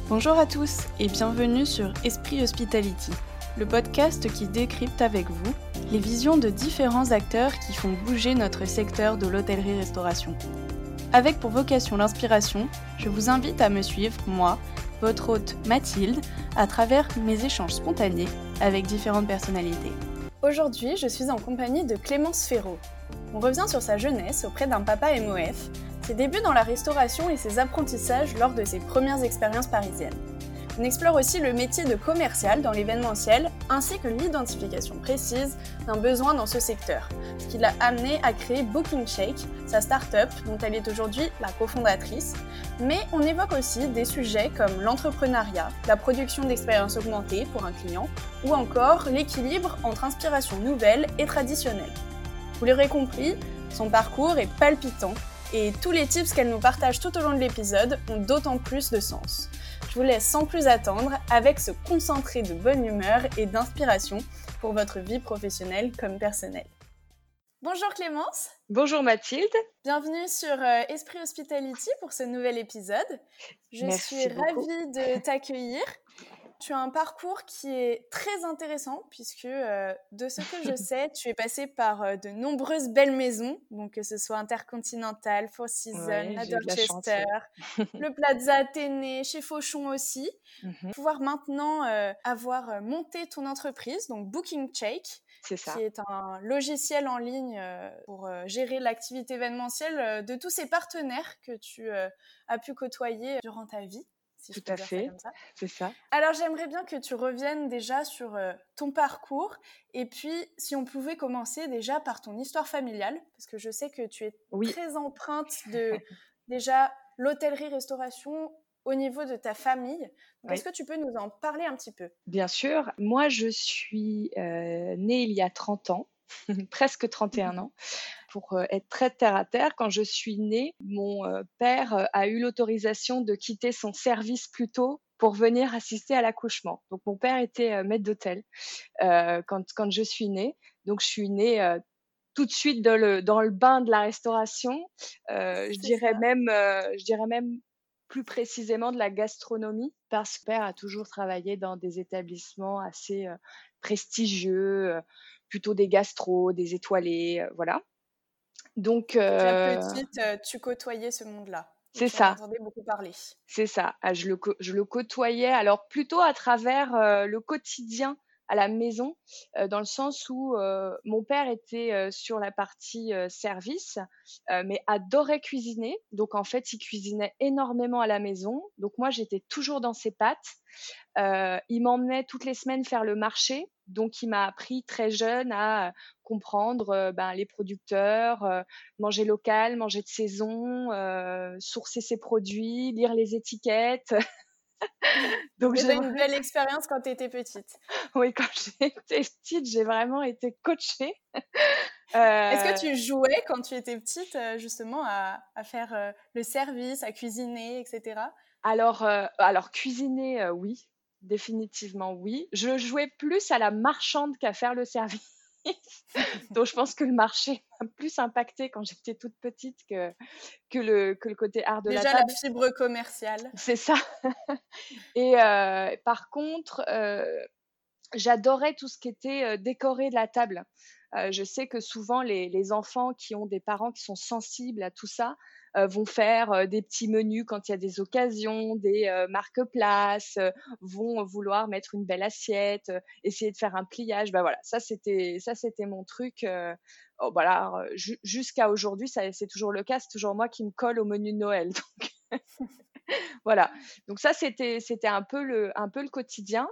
Bonjour à tous et bienvenue sur Esprit Hospitality, le podcast qui décrypte avec vous les visions de différents acteurs qui font bouger notre secteur de l'hôtellerie-restauration. Avec pour vocation l'inspiration, je vous invite à me suivre, moi, votre hôte Mathilde, à travers mes échanges spontanés avec différentes personnalités. Aujourd'hui, je suis en compagnie de Clémence Ferraud. On revient sur sa jeunesse auprès d'un papa MOF, ses débuts dans la restauration et ses apprentissages lors de ses premières expériences parisiennes. On explore aussi le métier de commercial dans l'événementiel, ainsi que l'identification précise d'un besoin dans ce secteur, ce qui l'a amené à créer Booking Shake, sa start-up dont elle est aujourd'hui la cofondatrice. Mais on évoque aussi des sujets comme l'entrepreneuriat, la production d'expériences augmentées pour un client, ou encore l'équilibre entre inspiration nouvelle et traditionnelle. Vous l'aurez compris, son parcours est palpitant et tous les tips qu'elle nous partage tout au long de l'épisode ont d'autant plus de sens. Je vous laisse sans plus attendre avec ce concentré de bonne humeur et d'inspiration pour votre vie professionnelle comme personnelle. Bonjour Clémence. Bonjour Mathilde. Bienvenue sur Esprit Hospitality pour ce nouvel épisode. Merci suis beaucoup. ravie de t'accueillir. Tu as un parcours qui est très intéressant puisque, de ce que je sais, tu es passée par de nombreuses belles maisons, donc que ce soit Intercontinental, Four Seasons, la Dorchester, le Plaza Athénée, chez Fauchon aussi. Pouvoir maintenant avoir monté ton entreprise, donc Booking Shake, C'est ça. Qui est un logiciel en ligne pour gérer l'activité événementielle de tous ces partenaires que tu as pu côtoyer durant ta vie. Si Tout à fait, c'est ça. Alors, j'aimerais bien que tu reviennes déjà sur ton parcours et puis si on pouvait commencer déjà par ton histoire familiale, parce que je sais que tu es très empreinte de déjà l'hôtellerie-restauration au niveau de ta famille. Donc, est-ce que tu peux nous en parler un petit peu ? Bien sûr. Moi, je suis née il y a 30 ans, presque 31 ans. Pour être très terre à terre, quand je suis née, mon père a eu l'autorisation de quitter son service plus tôt pour venir assister à l'accouchement. Donc mon père était maître d'hôtel quand je suis née. Donc je suis née tout de suite dans le bain de la restauration. Je dirais même plus précisément de la gastronomie, parce que mon père a toujours travaillé dans des établissements assez prestigieux, plutôt des gastros, des étoilés, voilà. Donc, déjà petite, tu côtoyais ce monde-là. C'est tu ça. en entendais beaucoup parler. C'est ça. Je le côtoyais, alors plutôt à travers le quotidien à la maison, dans le sens où mon père était sur la partie service, mais adorait cuisiner. Donc en fait, il cuisinait énormément à la maison. Donc moi, j'étais toujours dans ses pattes. Il m'emmenait toutes les semaines faire le marché. Donc il m'a appris très jeune à comprendre les producteurs, manger local, manger de saison, sourcer ses produits, lire les étiquettes. Donc c'était une belle expérience quand tu étais petite. Oui, quand j'étais petite, j'ai vraiment été coachée. Est-ce que tu jouais quand tu étais petite justement à faire le service, à cuisiner, etc. Alors cuisiner, oui, définitivement oui. Je jouais plus à la marchande qu'à faire le service. Donc je pense que le marché m'a plus impactée quand j'étais toute petite que le côté art de la table. Déjà la fibre commerciale. C'est ça. Et par contre, j'adorais tout ce qui était décorer de la table. Je sais que souvent les enfants qui ont des parents qui sont sensibles à tout ça vont faire des petits menus quand il y a des occasions, des marque-places, vont vouloir mettre une belle assiette, essayer de faire un pliage. Voilà, ça c'était mon truc. Voilà, jusqu'à aujourd'hui, c'est toujours le cas. C'est toujours moi qui me colle au menu de Noël. Donc voilà. Donc ça c'était un peu le quotidien.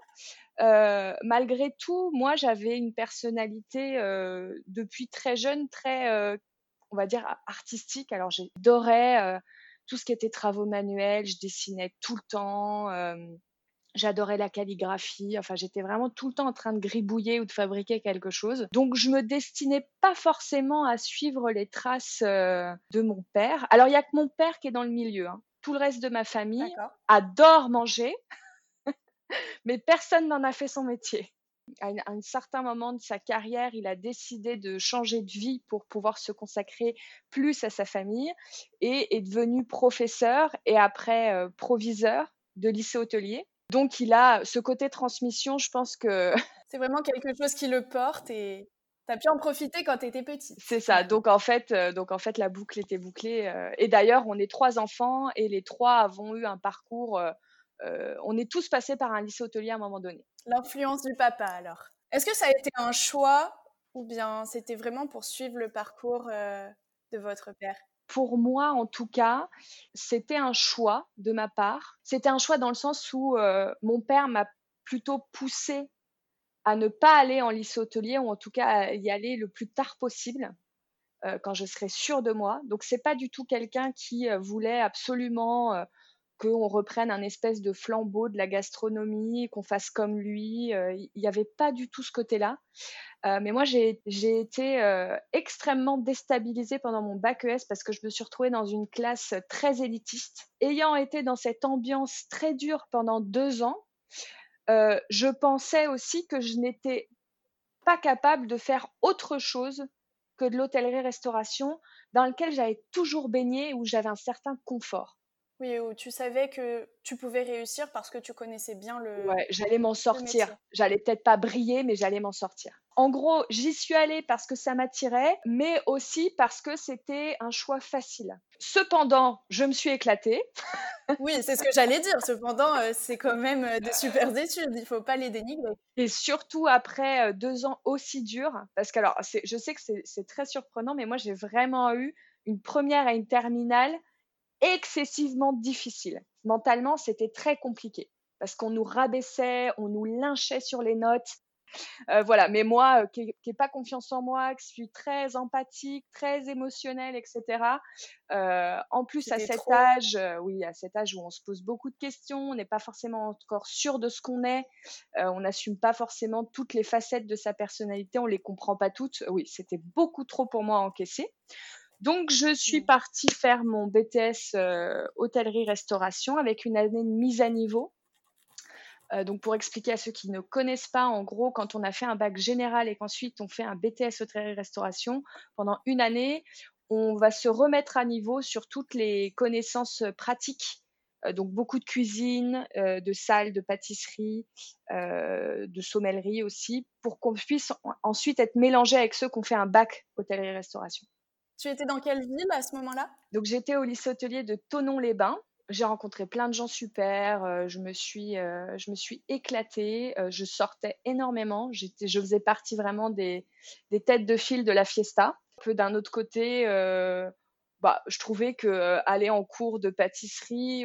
Malgré tout, moi, j'avais une personnalité depuis très jeune, très, on va dire, artistique. Alors, j'adorais tout ce qui était travaux manuels, je dessinais tout le temps, j'adorais la calligraphie. Enfin, j'étais vraiment tout le temps en train de gribouiller ou de fabriquer quelque chose. Donc, je me destinais pas forcément à suivre les traces de mon père. Alors, il y a que mon père qui est dans le milieu, hein. Tout le reste de ma famille adore manger. Mais personne n'en a fait son métier. À un certain moment de sa carrière, il a décidé de changer de vie pour pouvoir se consacrer plus à sa famille et est devenu professeur et après proviseur de lycée hôtelier. Donc, il a ce côté transmission, je pense que C'est vraiment quelque chose qui le porte et tu as pu en profiter quand tu étais petite, c'est ça. finalement. Donc en fait, la boucle était bouclée. Et d'ailleurs, on est 3 enfants et les 3 avons eu un parcours. On est tous passés par un lycée hôtelier à un moment donné. L'influence du papa, alors. Est-ce que ça a été un choix ou bien c'était vraiment pour suivre le parcours de votre père? Pour moi, en tout cas, c'était un choix de ma part. C'était un choix dans le sens où mon père m'a plutôt poussée à ne pas aller en lycée hôtelier ou en tout cas à y aller le plus tard possible. Quand je serai sûre de moi. Donc c'est pas du tout quelqu'un qui voulait absolument qu'on reprenne un espèce de flambeau de la gastronomie, qu'on fasse comme lui. Il y avait pas du tout ce côté-là. Mais moi, j'ai été extrêmement déstabilisée pendant mon bac ES parce que je me suis retrouvée dans une classe très élitiste. Ayant été dans cette ambiance très dure pendant 2 ans, je pensais aussi que je n'étais pas capable de faire autre chose que de l'hôtellerie-restauration dans lequel j'avais toujours baigné, où j'avais un certain confort. Oui, où tu savais que tu pouvais réussir parce que tu connaissais bien Ouais, j'allais m'en le métier. sortir. J'allais peut-être pas briller, mais j'allais m'en sortir. En gros, j'y suis allée parce que ça m'attirait, mais aussi parce que c'était un choix facile. Cependant, je me suis éclatée. Oui, c'est ce que j'allais dire. Cependant, c'est quand même des super études. Il ne faut pas les dénigrer. Et surtout après 2 ans aussi durs, parce que alors, je sais que c'est très surprenant, mais moi j'ai vraiment eu une première et une terminale excessivement difficile. Mentalement, c'était très compliqué parce qu'on nous rabaissait, on nous lynchait sur les notes. Voilà, mais moi, qui n'ai pas confiance en moi, qui suis très empathique, très émotionnelle, etc. En plus, à C'était cet trop. âge, oui, à cet âge où on se pose beaucoup de questions, on n'est pas forcément encore sûr de ce qu'on est, on n'assume pas forcément toutes les facettes de sa personnalité, on les comprend pas toutes. Oui, c'était beaucoup trop pour moi à encaisser. Donc, je suis Mm. partie faire mon BTS hôtellerie-restauration avec une année de mise à niveau. Donc, pour expliquer à ceux qui ne connaissent pas, en gros, quand on a fait un bac général et qu'ensuite on fait un BTS hôtellerie-restauration, pendant une année, on va se remettre à niveau sur toutes les connaissances pratiques. Donc, beaucoup de cuisine, de salle, de pâtisserie, de sommellerie aussi, pour qu'on puisse ensuite être mélangé avec ceux qui ont fait un bac hôtellerie-restauration. Tu étais dans quelle ville à ce moment-là? Donc, j'étais au lycée hôtelier de Thonon-les-Bains. J'ai rencontré plein de gens super. Je me suis éclatée. Je sortais énormément. Je faisais partie vraiment des têtes de file de la fiesta. Un peu d'un autre côté, je trouvais que aller en cours de pâtisserie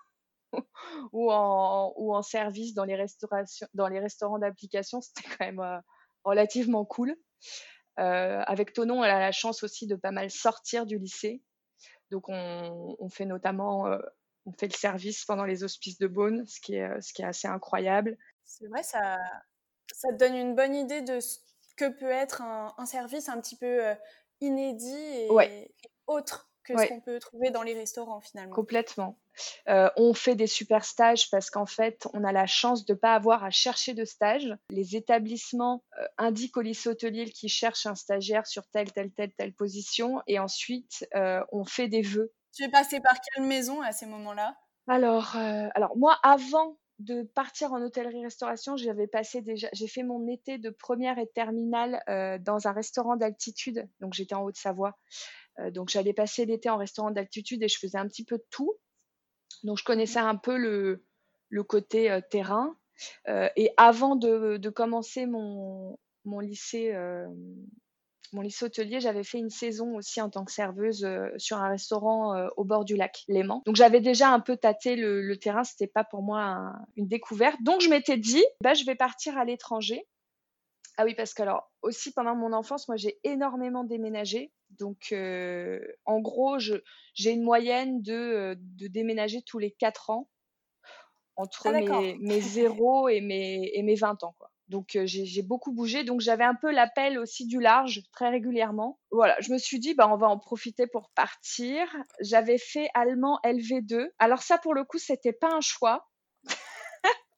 ou en service dans les restaurants d'application, c'était quand même relativement cool. Avec Thonon, elle a la chance aussi de pas mal sortir du lycée. Donc, on fait notamment on fait le service pendant les hospices de Beaune, ce qui est assez incroyable. C'est vrai, ça te donne une bonne idée de ce que peut être un service un petit peu inédit Ouais, et autre que ce ouais, qu'on peut trouver dans les restaurants finalement. complètement. On fait des super stages parce qu'en fait, on a la chance de ne pas avoir à chercher de stage. Les établissements indiquent au lycée hôtelier qu'ils cherchent un stagiaire sur telle position et ensuite, on fait des vœux. Tu es passée par quelle maison à ces moments-là? Alors moi, avant de partir en hôtellerie-restauration, j'ai fait mon été de première et de terminale dans un restaurant d'altitude. Donc j'étais en Haute-Savoie. Donc j'allais passer l'été en restaurant d'altitude et je faisais un petit peu de tout. Donc je Mhm. connaissais un peu le côté terrain. Et avant de commencer mon lycée, mon lycée hôtelier, j'avais fait une saison aussi en tant que serveuse sur un restaurant au bord du lac Léman. Donc j'avais déjà un peu tâté le terrain, c'était pas pour moi une découverte. Donc je m'étais dit, je vais partir à l'étranger. Ah oui, parce que alors aussi pendant mon enfance, moi j'ai énormément déménagé. Donc en gros, j'ai une moyenne de déménager tous les 4 ans entre Ah d'accord. mes 0 et mes 20 ans, quoi. Donc j'ai beaucoup bougé, donc j'avais un peu l'appel aussi du large très régulièrement. Voilà, je me suis dit on va en profiter pour partir. J'avais fait allemand LV2. Alors ça pour le coup, c'était pas un choix.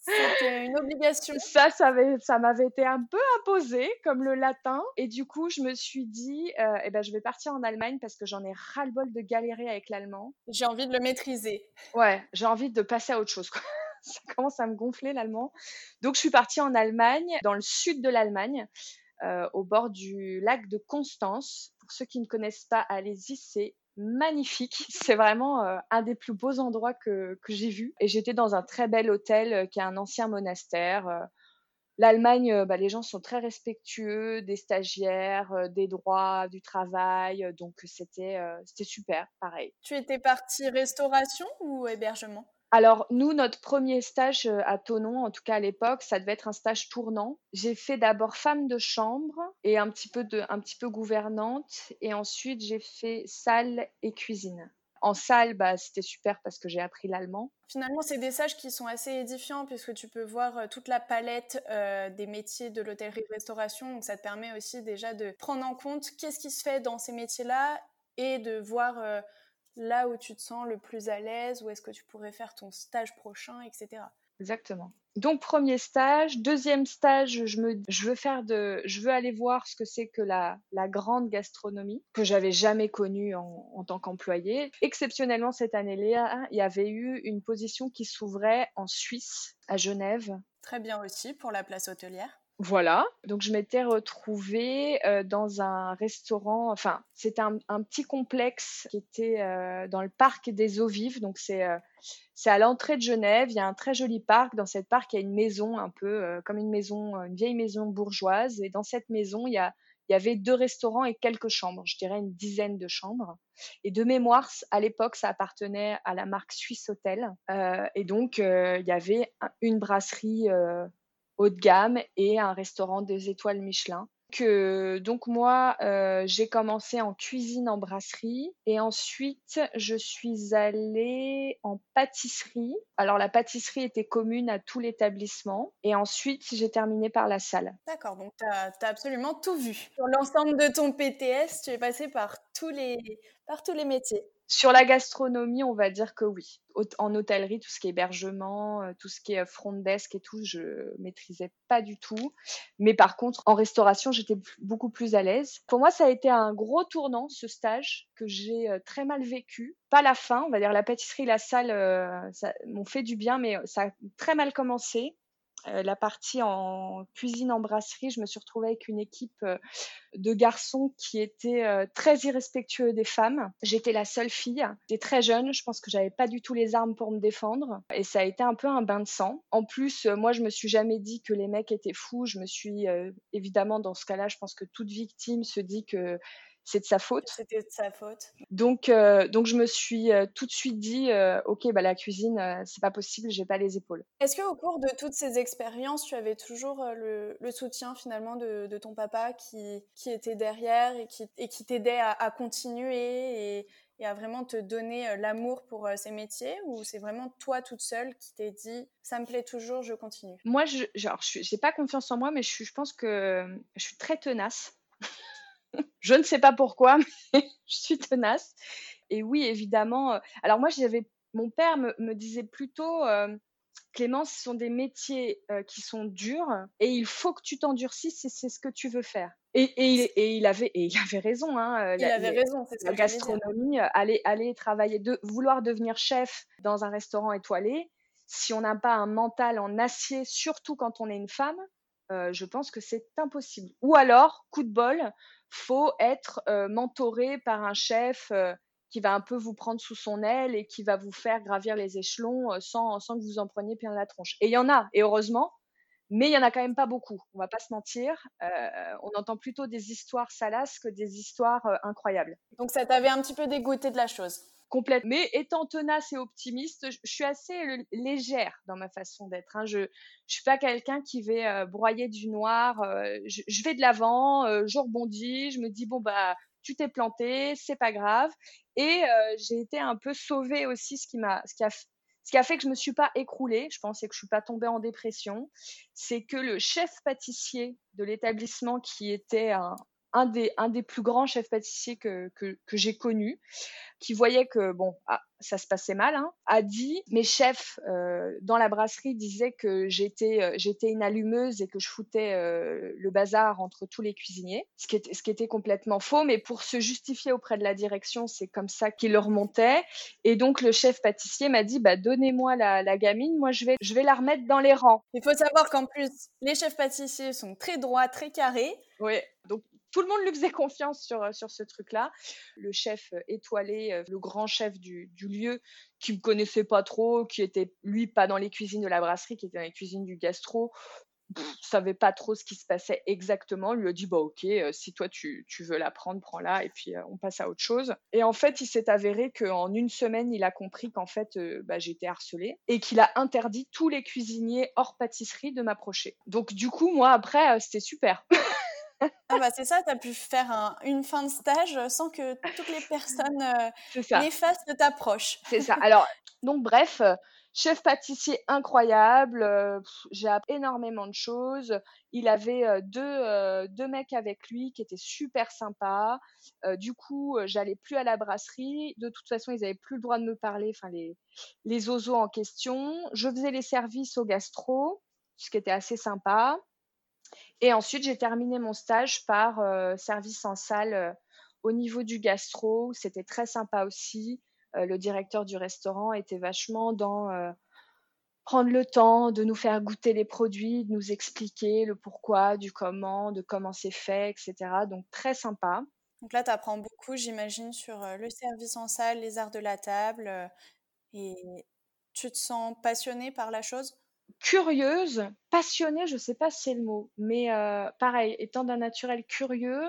C'était une obligation. Ça m'avait été un peu imposé, comme le latin. Et du coup, je me suis dit, eh ben, je vais partir en Allemagne parce que j'en ai ras-le-bol de galérer avec l'allemand. J'ai envie de le maîtriser. Ouais, j'ai envie de passer à autre chose, quoi. Ça commence à me gonfler l'allemand. Donc, je suis partie en Allemagne, dans le sud de l'Allemagne, au bord du lac de Constance. Pour ceux qui ne connaissent pas, allez-y, c'est magnifique. C'est vraiment un des plus beaux endroits que j'ai vus. Et j'étais dans un très bel hôtel qui est un ancien monastère. L'Allemagne, les gens sont très respectueux des stagiaires, des droits du travail, donc c'était super, pareil. Tu étais partie restauration ou hébergement? Alors nous, notre premier stage, à Thonon, en tout cas à l'époque, ça devait être un stage tournant. J'ai fait d'abord femme de chambre et un petit peu gouvernante et ensuite j'ai fait salle et cuisine. En salle, c'était super parce que j'ai appris l'allemand. Finalement, c'est des stages qui sont assez édifiants puisque tu peux voir toute la palette des métiers de l'hôtellerie-restauration. Donc, ça te permet aussi déjà de prendre en compte qu'est-ce qui se fait dans ces métiers-là et de voir là où tu te sens le plus à l'aise, où est-ce que tu pourrais faire ton stage prochain, etc. Exactement. Donc premier stage, deuxième stage, je veux aller voir ce que c'est que la grande gastronomie que j'avais jamais connue en tant qu'employée. Exceptionnellement cette année-là, il y avait eu une position qui s'ouvrait en Suisse, à Genève. Très bien aussi pour la place hôtelière. Voilà, donc je m'étais retrouvée dans un restaurant, enfin c'était un petit complexe qui était dans le parc des Eaux Vives, donc c'est à l'entrée de Genève, il y a un très joli parc, dans cette parc il y a une maison un peu comme une maison, une vieille maison bourgeoise, et dans cette maison il y avait 2 restaurants et quelques chambres, je dirais une dizaine de chambres. Et de mémoire, à l'époque, ça appartenait à la marque Suisse Hôtel. Et donc, il y avait une brasserie haut de gamme et un restaurant des étoiles Michelin. Donc moi, j'ai commencé en cuisine en brasserie et ensuite je suis allée en pâtisserie. Alors la pâtisserie était commune à tout l'établissement et ensuite j'ai terminé par la salle. D'accord, donc tu as absolument tout vu. Sur l'ensemble de ton PTS, tu es passé par tous les métiers. Sur la gastronomie, on va dire que oui. En hôtellerie, tout ce qui est hébergement, tout ce qui est front desk et tout, je maîtrisais pas du tout. Mais par contre, en restauration, j'étais beaucoup plus à l'aise. Pour moi, ça a été un gros tournant, ce stage, que j'ai très mal vécu. Pas la fin, on va dire la pâtisserie, la salle, ça m'ont fait du bien, mais ça a très mal commencé. La partie en cuisine en brasserie, je me suis retrouvée avec une équipe de garçons qui étaient très irrespectueux des femmes. J'étais la seule fille. J'étais très jeune. Je pense que j'avais pas du tout les armes pour me défendre. Et ça a été un peu un bain de sang. En plus, moi, je me suis jamais dit que les mecs étaient fous. Je me suis, évidemment, dans ce cas-là, je pense que toute victime se dit que c'est de sa faute. C'était de sa faute. Donc je me suis tout de suite dit, ok, la cuisine, c'est pas possible, j'ai pas les épaules. Est-ce qu'au cours de toutes ces expériences, tu avais toujours le soutien finalement de ton papa qui était derrière et qui t'aidait à continuer et à vraiment te donner l'amour pour ces métiers, ou c'est vraiment toi toute seule qui t'es dit ça me plaît toujours, je continue? Moi, j'ai pas confiance en moi, mais je pense que je suis très tenace. Je ne sais pas pourquoi, mais je suis tenace. Et oui, évidemment. Alors moi, mon père me disait plutôt, Clémence, ce sont des métiers qui sont durs et il faut que tu t'endurcisses si c'est ce que tu veux faire. Et il avait raison. Hein, Il avait raison, c'est ce la que j'allais dire. gastronomie, aller travailler, vouloir devenir chef dans un restaurant étoilé, si on n'a pas un mental en acier, surtout quand on est une femme, je pense que c'est impossible. Ou alors, coup de bol, faut être mentoré par un chef qui va un peu vous prendre sous son aile et qui va vous faire gravir les échelons sans que vous en preniez plein la tronche. Et il y en a, et heureusement, mais il y en a quand même pas beaucoup. On va pas se mentir. On entend plutôt des histoires salaces que des histoires incroyables. Donc ça t'avait un petit peu dégoûté de la chose. Complète. Mais étant tenace et optimiste, je suis assez légère dans ma façon d'être. Hein. Je suis pas quelqu'un qui va broyer du noir. Je vais de l'avant, je rebondis, je me dis bon tu t'es planté, c'est pas grave. Et j'ai été un peu sauvée aussi, ce qui a fait que je me suis pas écroulée, je pense, et que je suis pas tombée en dépression, c'est que le chef pâtissier de l'établissement, qui était un des plus grands chefs pâtissiers que j'ai connus, qui voyait que bon, ça se passait mal, hein, a dit: «Mes chefs, dans la brasserie disaient que j'étais une allumeuse et que je foutais, le bazar entre tous les cuisiniers», ce qui était complètement faux, mais pour se justifier auprès de la direction, c'est comme ça qu'il le remontait et donc le chef pâtissier m'a dit: «Bah, donnez-moi la gamine, moi je vais la remettre dans les rangs». Il faut savoir qu'en plus, les chefs pâtissiers sont très droits, très carrés. Oui, donc tout le monde lui faisait confiance sur ce truc-là. Le chef étoilé, le grand chef du lieu, qui me connaissait pas trop, qui était lui pas dans les cuisines de la brasserie, qui était dans les cuisines du gastro, savait pas trop ce qui se passait exactement. Lui a dit: «Bah OK, si toi tu veux la prendre, prends-la et puis, on passe à autre chose» et en fait, il s'est avéré qu'en une semaine, il a compris qu'en fait, bah, j'étais harcelée et qu'il a interdit tous les cuisiniers hors pâtisserie de m'approcher. Donc du coup, moi après, c'était super. Ah bah c'est ça, tu as pu faire une fin de stage sans que toutes les personnes C'est ça. néfastes t'approchent. C'est ça. Alors, donc bref, chef pâtissier incroyable, j'ai appris énormément de choses. Il avait, 2 mecs avec lui qui étaient super sympas. Du coup, j'allais plus à la brasserie. De toute façon, ils avaient plus le droit de me parler, enfin les osos en question. Je faisais les services au gastro, ce qui était assez sympa et ensuite j'ai terminé mon stage par, service en salle, au niveau du gastro. C'était très sympa aussi. Le directeur du restaurant était vachement dans, prendre le temps de nous faire goûter les produits, de nous expliquer le pourquoi, du comment, de comment c'est fait et cetera. Donc très sympa. Donc là, tu apprends beaucoup, j'imagine, sur le service en salle, les arts de la table, et tu te sens passionnée par la chose? Curieuse, passionnée, je sais pas si c'est le mot, mais pareil, étant d'un naturel curieux,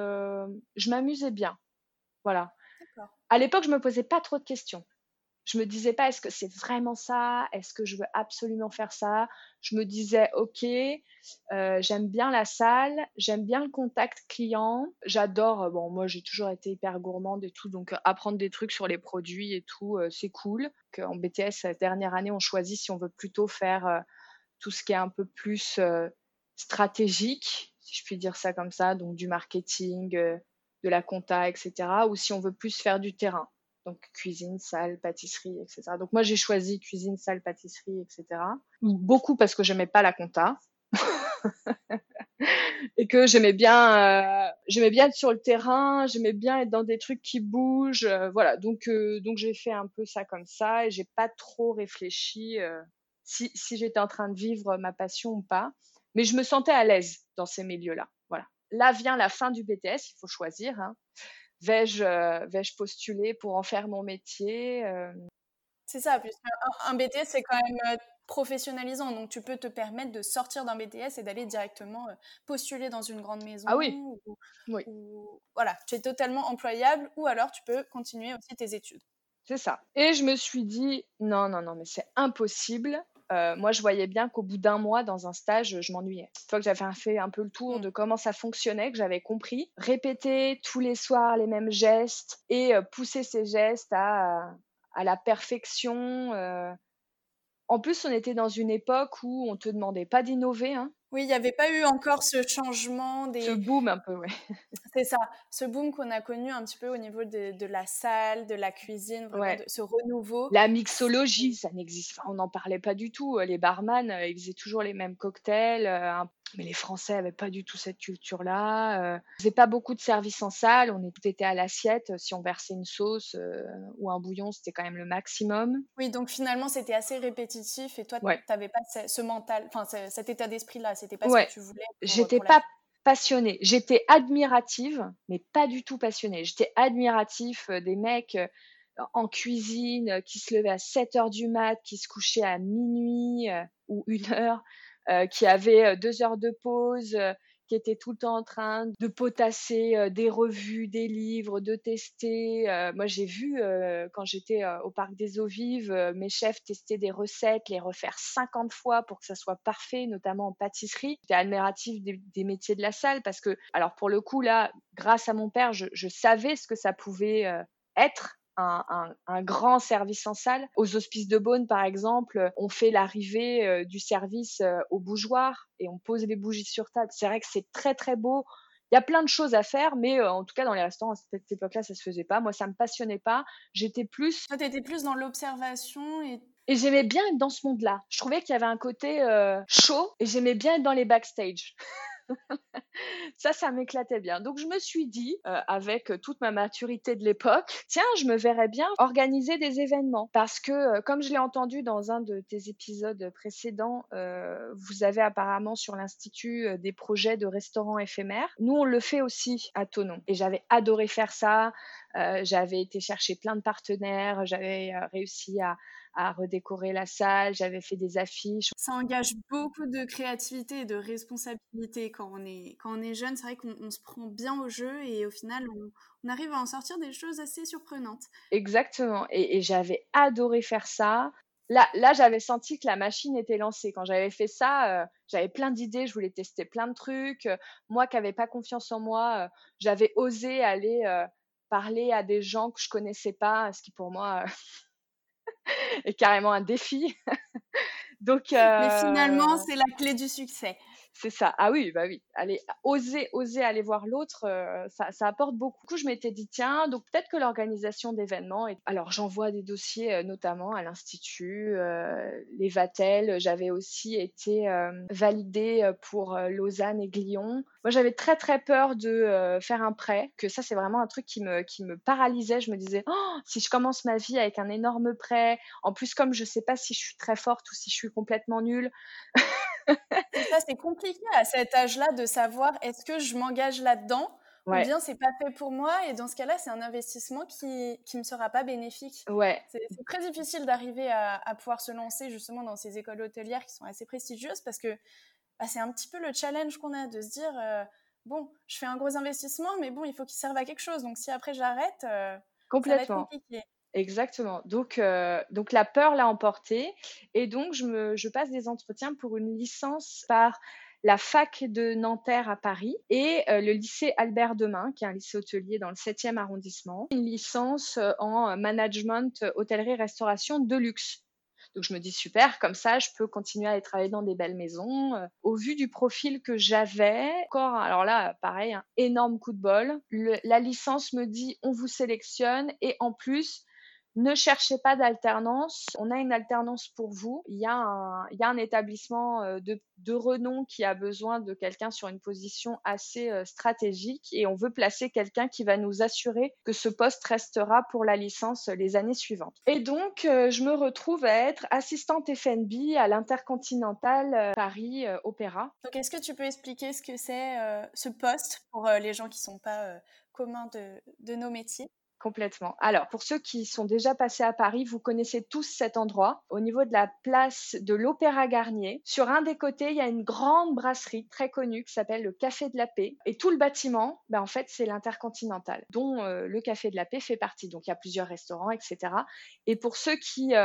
je m'amusais bien, voilà. D'accord. À l'époque, je me posais pas trop de questions. Je me disais pas: «Est-ce que c'est vraiment ça? Est-ce que je veux absolument faire ça?» Je me disais: «OK, j'aime bien la salle, j'aime bien le contact client, j'adore», bon moi j'ai toujours été hyper gourmande et tout, donc apprendre des trucs sur les produits et tout, c'est cool. En BTS, dernière année, on choisit si on veut plutôt faire, tout ce qui est un peu plus, stratégique, si je puis dire ça comme ça, donc du marketing, de la compta et cetera, ou si on veut plus faire du terrain. Donc cuisine, salle, pâtisserie et cetera. Donc moi, j'ai choisi cuisine, salle, pâtisserie et cetera. Beaucoup parce que j'aimais pas la compta et que j'aimais bien être sur le terrain, j'aimais bien être dans des trucs qui bougent, voilà. Donc j'ai fait un peu ça comme ça et j'ai pas trop réfléchi, si j'étais en train de vivre ma passion ou pas. Mais je me sentais à l'aise dans ces milieux-là, voilà. Là vient la fin du BTS, il faut choisir, hein. Vais-je postuler pour en faire mon métier? C'est ça, puisque un BTS, c'est quand même professionnalisant, donc tu peux te permettre de sortir d'un BTS et d'aller directement postuler dans une grande maison, Ah oui, oui, ou voilà, tu es totalement employable, ou alors tu peux continuer aussi tes études. c'est ça. Et je me suis dit: «Non, non, non, mais c'est impossible». Moi, je voyais bien qu'au bout d'un mois dans un stage, je m'ennuyais. Une fois que j'avais fait un peu le tour Mm. de comment ça fonctionnait, que j'avais compris, répéter tous les soirs les mêmes gestes et pousser ces gestes à la perfection, en plus, on était dans une époque où on te demandait pas d'innover, hein. Oui, il n'y avait pas eu encore ce changement Ce des... boom un peu, ouais. C'est ça, ce boom qu'on a connu un petit peu au niveau de la salle, de la cuisine, vraiment Ouais. de ce renouveau. La mixologie, ça n'existe enfin, on n'en parlait pas du tout. Les barman, ils faisaient toujours les mêmes cocktails, mais les Français avaient pas du tout cette culture-là. On faisait pas beaucoup de services en salle, tout était à l'assiette. Si on versait une sauce, ou un bouillon, c'était quand même le maximum. Oui, donc finalement, c'était assez répétitif et toi, tu Ouais, n'avais pas ce mental, enfin cet état d'esprit-là, c'était pas ce que ouais. tu voulais J'étais pour la pas suite. passionnée. J'étais admirative, mais pas du tout passionnée. J'étais admiratif, des mecs, en cuisine, qui se levaient à 7 heures du mat, qui se couchaient à minuit ou 1 heure, qui avaient, 2 heures de pause, qui étaient tout le temps en train de potasser, des revues, des livres, de tester. Moi, j'ai vu, quand j'étais, au parc des Eaux Vives, mes chefs tester des recettes, les refaire 50 fois pour que ça soit parfait, notamment en pâtisserie. J'étais admirative des métiers de la salle parce que alors pour le coup là, grâce à mon père, je savais ce que ça pouvait, être un grand service en salle. Aux Hospices de Beaune, par exemple, on fait l'arrivée du service au bougeoir et on pose les bougies sur table. C'est vrai que c'est très très beau. Il y a plein de choses à faire, mais en tout cas, dans les restaurants, à cette époque-là, ça se faisait pas. Moi, ça me passionnait pas. J'étais plus Toi, t'étais plus dans l'observation et j'aimais bien être dans ce monde-là. Je trouvais qu'il y avait un côté, chaud et j'aimais bien être dans les backstage. Ça m'éclatait bien. Donc je me suis dit, avec toute ma maturité de l'époque, tiens, je me verrais bien organiser des événements. Parce que, comme je l'ai entendu dans un de tes épisodes précédents, vous avez apparemment sur l'Institut des projets de restaurants éphémères. Nous, on le fait aussi à Thonon. Et j'avais adoré faire ça. J'avais été chercher plein de partenaires. J'avais réussi à redécorer la salle. J'avais fait des affiches. ça engage beaucoup de créativité et de responsabilité quand on est jeune. C'est vrai qu'on se prend bien au jeu et au final, on arrive à en sortir des choses assez surprenantes. Exactement. Et j'avais adoré faire ça. Là, j'avais senti que la machine était lancée. Quand j'avais fait ça, j'avais plein d'idées, je voulais tester plein de trucs. Moi qui n'avais pas confiance en moi, j'avais osé aller parler à des gens que je connaissais pas, ce qui pour moi est carrément un défi. Donc, Mais finalement, c'est la clé du succès. c'est ça. Ah oui, bah oui. Allez, oser aller voir l'autre, ça apporte beaucoup. Du coup, je m'étais dit, tiens, donc peut-être que l'organisation d'événements. Alors, j'envoie des dossiers, notamment à l'Institut, les Vatel. J'avais aussi été validée pour Lausanne et Glion. Moi, j'avais très très peur de faire un prêt. Que ça, c'est vraiment un truc qui me paralysait. Je me disais, oh, si je commence ma vie avec un énorme prêt, en plus comme je sais pas si je suis très forte ou si je suis complètement nulle. C'est ça, c'est compliqué à cet âge-là de savoir est-ce que je m'engage là-dedans ou Ouais, bien c'est pas fait pour moi et dans ce cas-là, c'est un investissement qui me sera pas bénéfique. ouais. C'est très difficile d'arriver à pouvoir se lancer justement dans ces écoles hôtelières qui sont assez prestigieuses parce que bah, c'est un petit peu le challenge qu'on a de se dire bon, je fais un gros investissement, mais bon, il faut qu'il serve à quelque chose. Donc si après j'arrête, ça va être Complètement, compliqué. exactement. Donc la peur l'a emporté et donc je passe des entretiens pour une licence par la fac de Nanterre à Paris et le lycée Albert Demain, qui est un lycée hôtelier dans le 7e arrondissement. Une licence, en management, hôtellerie-restauration de luxe. Donc je me dis: «Super, comme ça je peux continuer à aller travailler dans des belles maisons», au vu du profil que j'avais, encore alors là, pareil, un énorme coup de bol. La licence me dit: «On vous sélectionne et en plus, ne cherchez pas d'alternance, on a une alternance pour vous. Il y a un établissement de renom qui a besoin de quelqu'un sur une position assez stratégique et on veut placer quelqu'un qui va nous assurer que ce poste restera pour la licence les années suivantes. Et donc, je me retrouve à être assistante F&B à l'Intercontinental Paris Opéra. Donc est-ce que tu peux expliquer ce que c'est ce poste pour les gens qui sont pas communs de nos métiers? Complètement. Alors, pour ceux qui sont déjà passés à Paris, vous connaissez tous cet endroit. Au niveau de la place de l'Opéra Garnier, sur un des côtés, il y a une grande brasserie très connue qui s'appelle le Café de la Paix. Et tout le bâtiment, ben, en fait, c'est l'Intercontinental, dont le Café de la Paix fait partie. Donc, il y a plusieurs restaurants, etc. Et pour ceux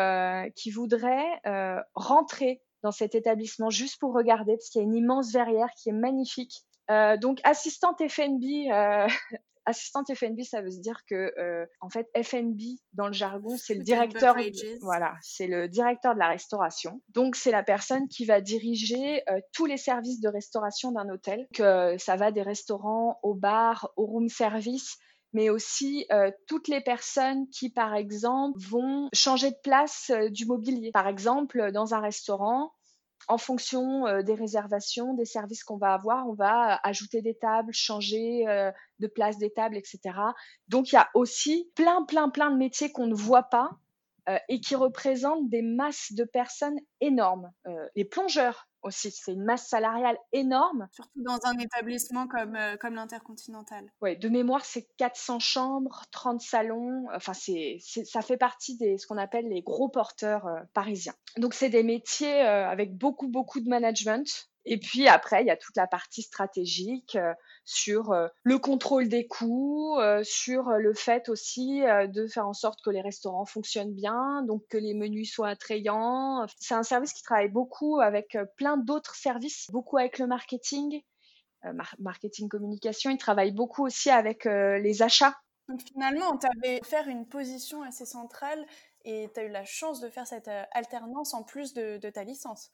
qui voudraient rentrer dans cet établissement juste pour regarder, parce qu'il y a une immense verrière qui est magnifique. Donc, assistante F&B, assistante F&B, ça veut se dire que, en fait, F&B, dans le jargon, c'est le Food and directeur, beverages. voilà, c'est le directeur de la restauration. Donc, c'est la personne qui va diriger tous les services de restauration d'un hôtel. Que ça va des restaurants au bar, au room service, mais aussi toutes les personnes qui, par exemple, vont changer de place du mobilier. Par exemple, dans un restaurant, en fonction des réservations, des services qu'on va avoir, on va ajouter des tables, changer de place des tables, etc. Donc il y a aussi plein de métiers qu'on ne voit pas et qui représentent des masses de personnes énormes. Les plongeurs aussi, c'est une masse salariale énorme. Surtout dans un établissement comme l'Intercontinental. Ouais, de mémoire, c'est 400 chambres, 30 salons. Enfin, ça fait partie des ce qu'on appelle les gros porteurs parisiens. Donc, c'est des métiers avec beaucoup de management. Et puis après, il y a toute la partie stratégique sur le contrôle des coûts, sur le fait aussi de faire en sorte que les restaurants fonctionnent bien, donc que les menus soient attrayants. C'est un service qui travaille beaucoup avec plein d'autres services, beaucoup avec le marketing, marketing communication. Il travaille beaucoup aussi avec les achats. Donc finalement, on t'avait offert une position assez centrale et tu as eu la chance de faire cette alternance en plus de ta licence.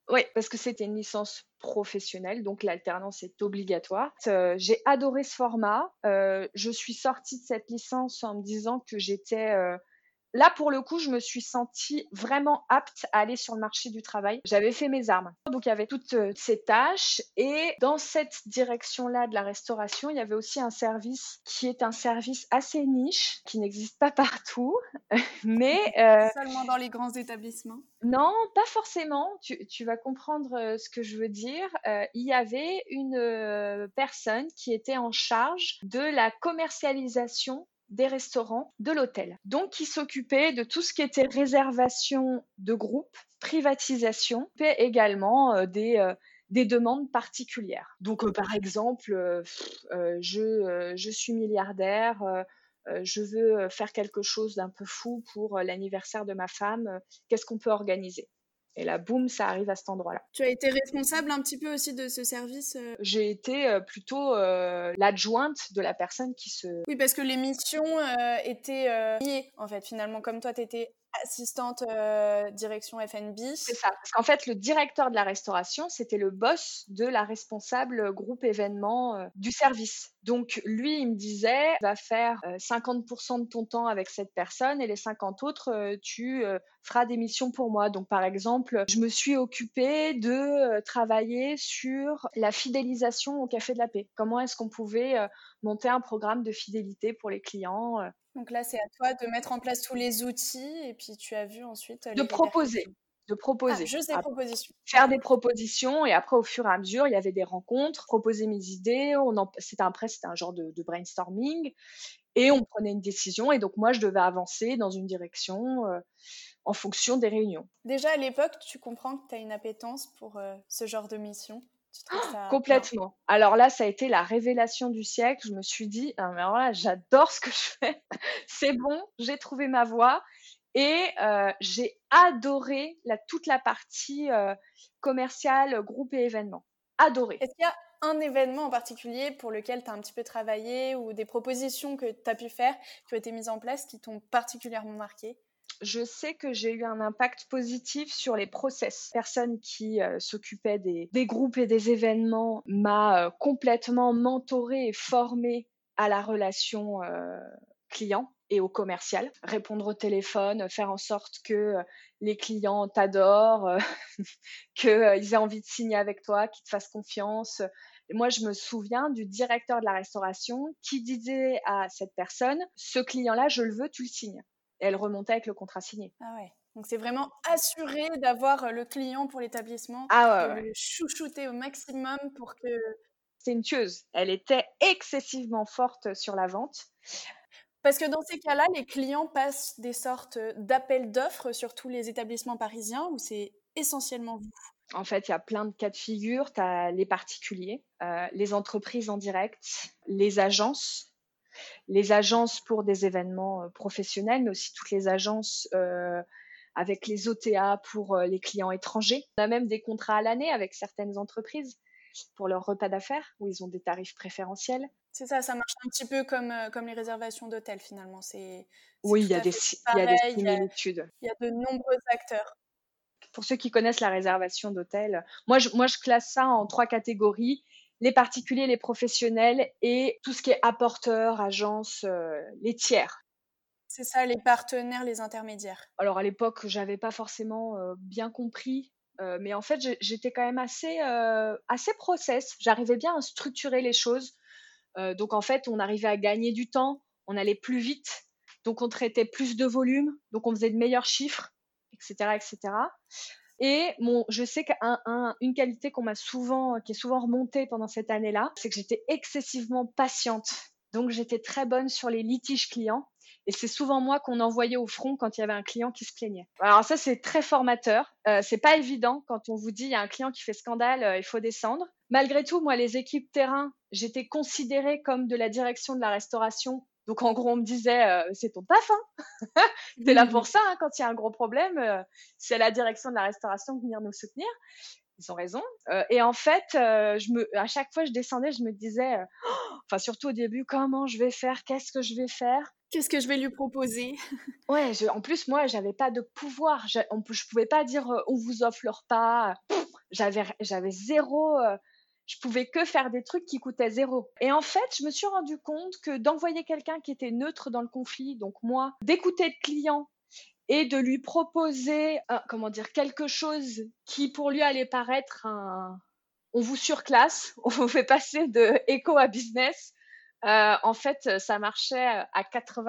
Oui, parce que c'était une licence professionnelle, donc l'alternance est obligatoire. J'ai adoré ce format. Je suis sortie de cette licence en me disant que j'étais, là, pour le coup, je me suis sentie vraiment apte à aller sur le marché du travail. J'avais fait mes armes. Donc, il y avait toutes ces tâches. Et dans cette direction-là de la restauration, il y avait aussi un service qui est un service assez niche, qui n'existe pas partout. Mais Seulement dans les grands établissements. non, pas forcément. Tu vas comprendre ce que je veux dire. Il y avait une personne qui était en charge de la commercialisation des restaurants de l'hôtel. Donc, qui s'occupait de tout ce qui était réservation de groupe, privatisation, et également des demandes particulières. Donc, par exemple, je suis milliardaire, je veux faire quelque chose d'un peu fou pour l'anniversaire de ma femme, qu'est-ce qu'on peut organiser? Et là, boum, ça arrive à cet endroit-là. Tu as été responsable un petit peu aussi de ce service J'ai été plutôt l'adjointe de la personne qui se... Oui, parce que les missions étaient liées, en fait, finalement. Comme toi, tu étais assistante direction F&B. C'est ça. Parce qu'en fait, le directeur de la restauration, c'était le boss de la responsable groupe événement du service. Donc, lui, il me disait, va faire 50% de ton temps avec cette personne et les 50 autres, tu feras des missions pour moi. Donc, par exemple, je me suis occupée de travailler sur la fidélisation au Café de la Paix. Comment est-ce qu'on pouvait monter un programme de fidélité pour les clients Donc là, c'est à toi de mettre en place tous les outils et puis tu as vu ensuite de les proposer. répercussions. De proposer. Juste des propositions. Faire des propositions et après, au fur et à mesure, il y avait des rencontres, proposer mes idées. C'était un genre de brainstorming et on prenait une décision. Et donc, moi, je devais avancer dans une direction en fonction des réunions. Déjà, à l'époque, tu comprends que tu as une appétence pour ce genre de mission. Tu trouves ça bien. Complètement. Alors là, ça a été la révélation du siècle. Je me suis dit, ah, mais alors là, j'adore ce que je fais. C'est bon, j'ai trouvé ma voie. Et j'ai adoré toute la partie commerciale, groupe et événements. Adoré. Est-ce qu'il y a un événement en particulier pour lequel tu as un petit peu travaillé ou des propositions que tu as pu faire, qui ont été mises en place, qui t'ont particulièrement marqué? Je sais que j'ai eu un impact positif sur les process. Personne qui s'occupait des groupes et des événements m'a complètement mentorée et formée à la relation client et au commercial. Répondre au téléphone, faire en sorte que les clients t'adorent, qu'ils aient envie de signer avec toi, qu'ils te fassent confiance. Et moi, je me souviens du directeur de la restauration qui disait à cette personne, ce client-là, je le veux, tu le signes. Et elle remontait avec le contrat signé. Ah ouais. Donc c'est vraiment assuré d'avoir le client pour l'établissement, Ah de ouais. le chouchouter au maximum pour que... C'est une tueuse. Elle était excessivement forte sur la vente. Parce que dans ces cas-là, les clients passent des sortes d'appels d'offres sur tous les établissements parisiens ou c'est essentiellement vous? En fait, il y a plein de cas de figure. Tu as les particuliers, les entreprises en direct, les agences pour des événements professionnels, mais aussi toutes les agences avec les OTA pour les clients étrangers. On a même des contrats à l'année avec certaines entreprises pour leurs repas d'affaires, où ils ont des tarifs préférentiels. C'est ça, ça marche un petit peu comme les réservations d'hôtels finalement. Oui, Tout à fait il y a des pareil, similitudes. il y a de nombreux acteurs. Pour ceux qui connaissent la réservation d'hôtel, moi je classe ça en 3 catégories. Les particuliers, les professionnels et tout ce qui est apporteurs, agences, les tiers. C'est ça, les partenaires, les intermédiaires. Alors à l'époque, j'avais pas forcément bien compris, mais en fait, j'étais quand même assez process. J'arrivais bien à structurer les choses. Donc en fait, on arrivait à gagner du temps, on allait plus vite, donc on traitait plus de volume, donc on faisait de meilleurs chiffres, etc., etc. Et je sais qu'une qualité qui est souvent remontée pendant cette année-là, c'est que j'étais excessivement patiente. Donc j'étais très bonne sur les litiges clients. Et c'est souvent moi qu'on envoyait au front quand il y avait un client qui se plaignait. Alors ça, c'est très formateur. C'est pas évident quand on vous dit il y a un client qui fait scandale, il faut descendre. Malgré tout, moi, les équipes terrain, j'étais considérée comme de la direction de la restauration. Donc en gros, on me disait c'est ton taf, hein. T'es là pour ça, hein, quand il y a un gros problème, c'est à la direction de la restauration de venir nous soutenir. Ils ont raison. Et en fait, à chaque fois je descendais, je me disais, enfin surtout au début, comment je vais faire, qu'est-ce que je vais faire. Qu'est-ce que je vais lui proposer? Ouais, en plus moi, j'avais pas de pouvoir. Je pouvais pas dire, on vous offre le repas. j'avais zéro. Je pouvais que faire des trucs qui coûtaient zéro. Et en fait, je me suis rendu compte que d'envoyer quelqu'un qui était neutre dans le conflit, donc moi, d'écouter le client et de lui proposer, quelque chose qui pour lui allait paraître on vous surclasse, on vous fait passer de éco à business. En fait, ça marchait à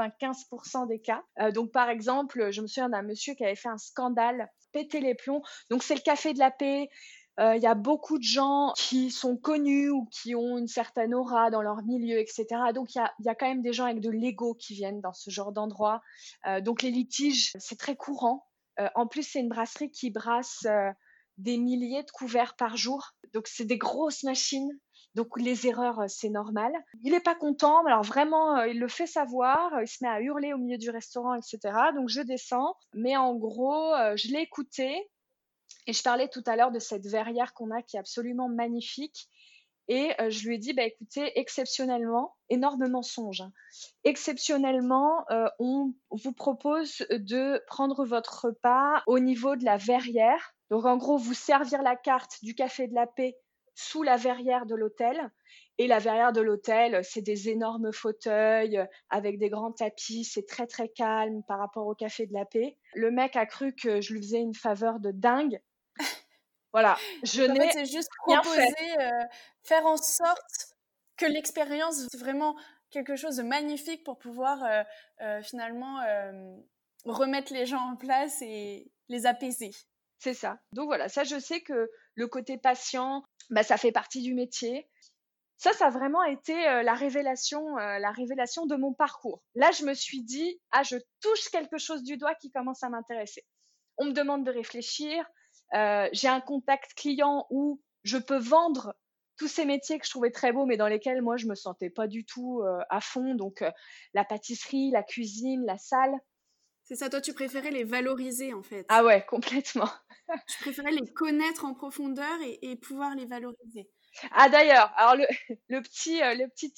95% des cas. Donc, par exemple, je me souviens d'un monsieur qui avait fait un scandale, pété les plombs. Donc, c'est le Café de la Paix. Il y a beaucoup de gens qui sont connus ou qui ont une certaine aura dans leur milieu, etc. Donc, il y a quand même des gens avec de l'ego qui viennent dans ce genre d'endroit. Donc, les litiges, c'est très courant. En plus, c'est une brasserie qui brasse des milliers de couverts par jour. Donc, c'est des grosses machines. Donc, les erreurs, c'est normal. Il n'est pas content. Alors, vraiment, il le fait savoir. Il se met à hurler au milieu du restaurant, etc. Donc, je descends. Mais en gros, je l'ai écouté. Et je parlais tout à l'heure de cette verrière qu'on a qui est absolument magnifique. Et je lui ai dit, écoutez, exceptionnellement, énorme mensonge, hein. Exceptionnellement, on vous propose de prendre votre repas au niveau de la verrière. Donc, en gros, vous servir la carte du Café de la Paix sous la verrière de l'hôtel. Et la verrière de l'hôtel, c'est des énormes fauteuils avec des grands tapis. C'est très, très calme par rapport au Café de la Paix. Le mec a cru que je lui faisais une faveur de dingue. Voilà, je En fait, n'ai c'est juste rien fait. proposer, faire en sorte que l'expérience c'est vraiment quelque chose de magnifique pour pouvoir finalement remettre les gens en place et les apaiser. C'est ça. Donc voilà, ça je sais que le côté patient, ça fait partie du métier. Ça a vraiment été la révélation de mon parcours. Là, je me suis dit, ah, je touche quelque chose du doigt qui commence à m'intéresser. On me demande de réfléchir. J'ai un contact client où je peux vendre tous ces métiers que je trouvais très beaux, mais dans lesquels moi je me sentais pas du tout à fond. Donc la pâtisserie, la cuisine, la salle. C'est ça, toi tu préférais les valoriser en fait. Ah ouais, complètement. Tu préférais les connaître en profondeur et pouvoir les valoriser. Ah d'ailleurs, alors le petit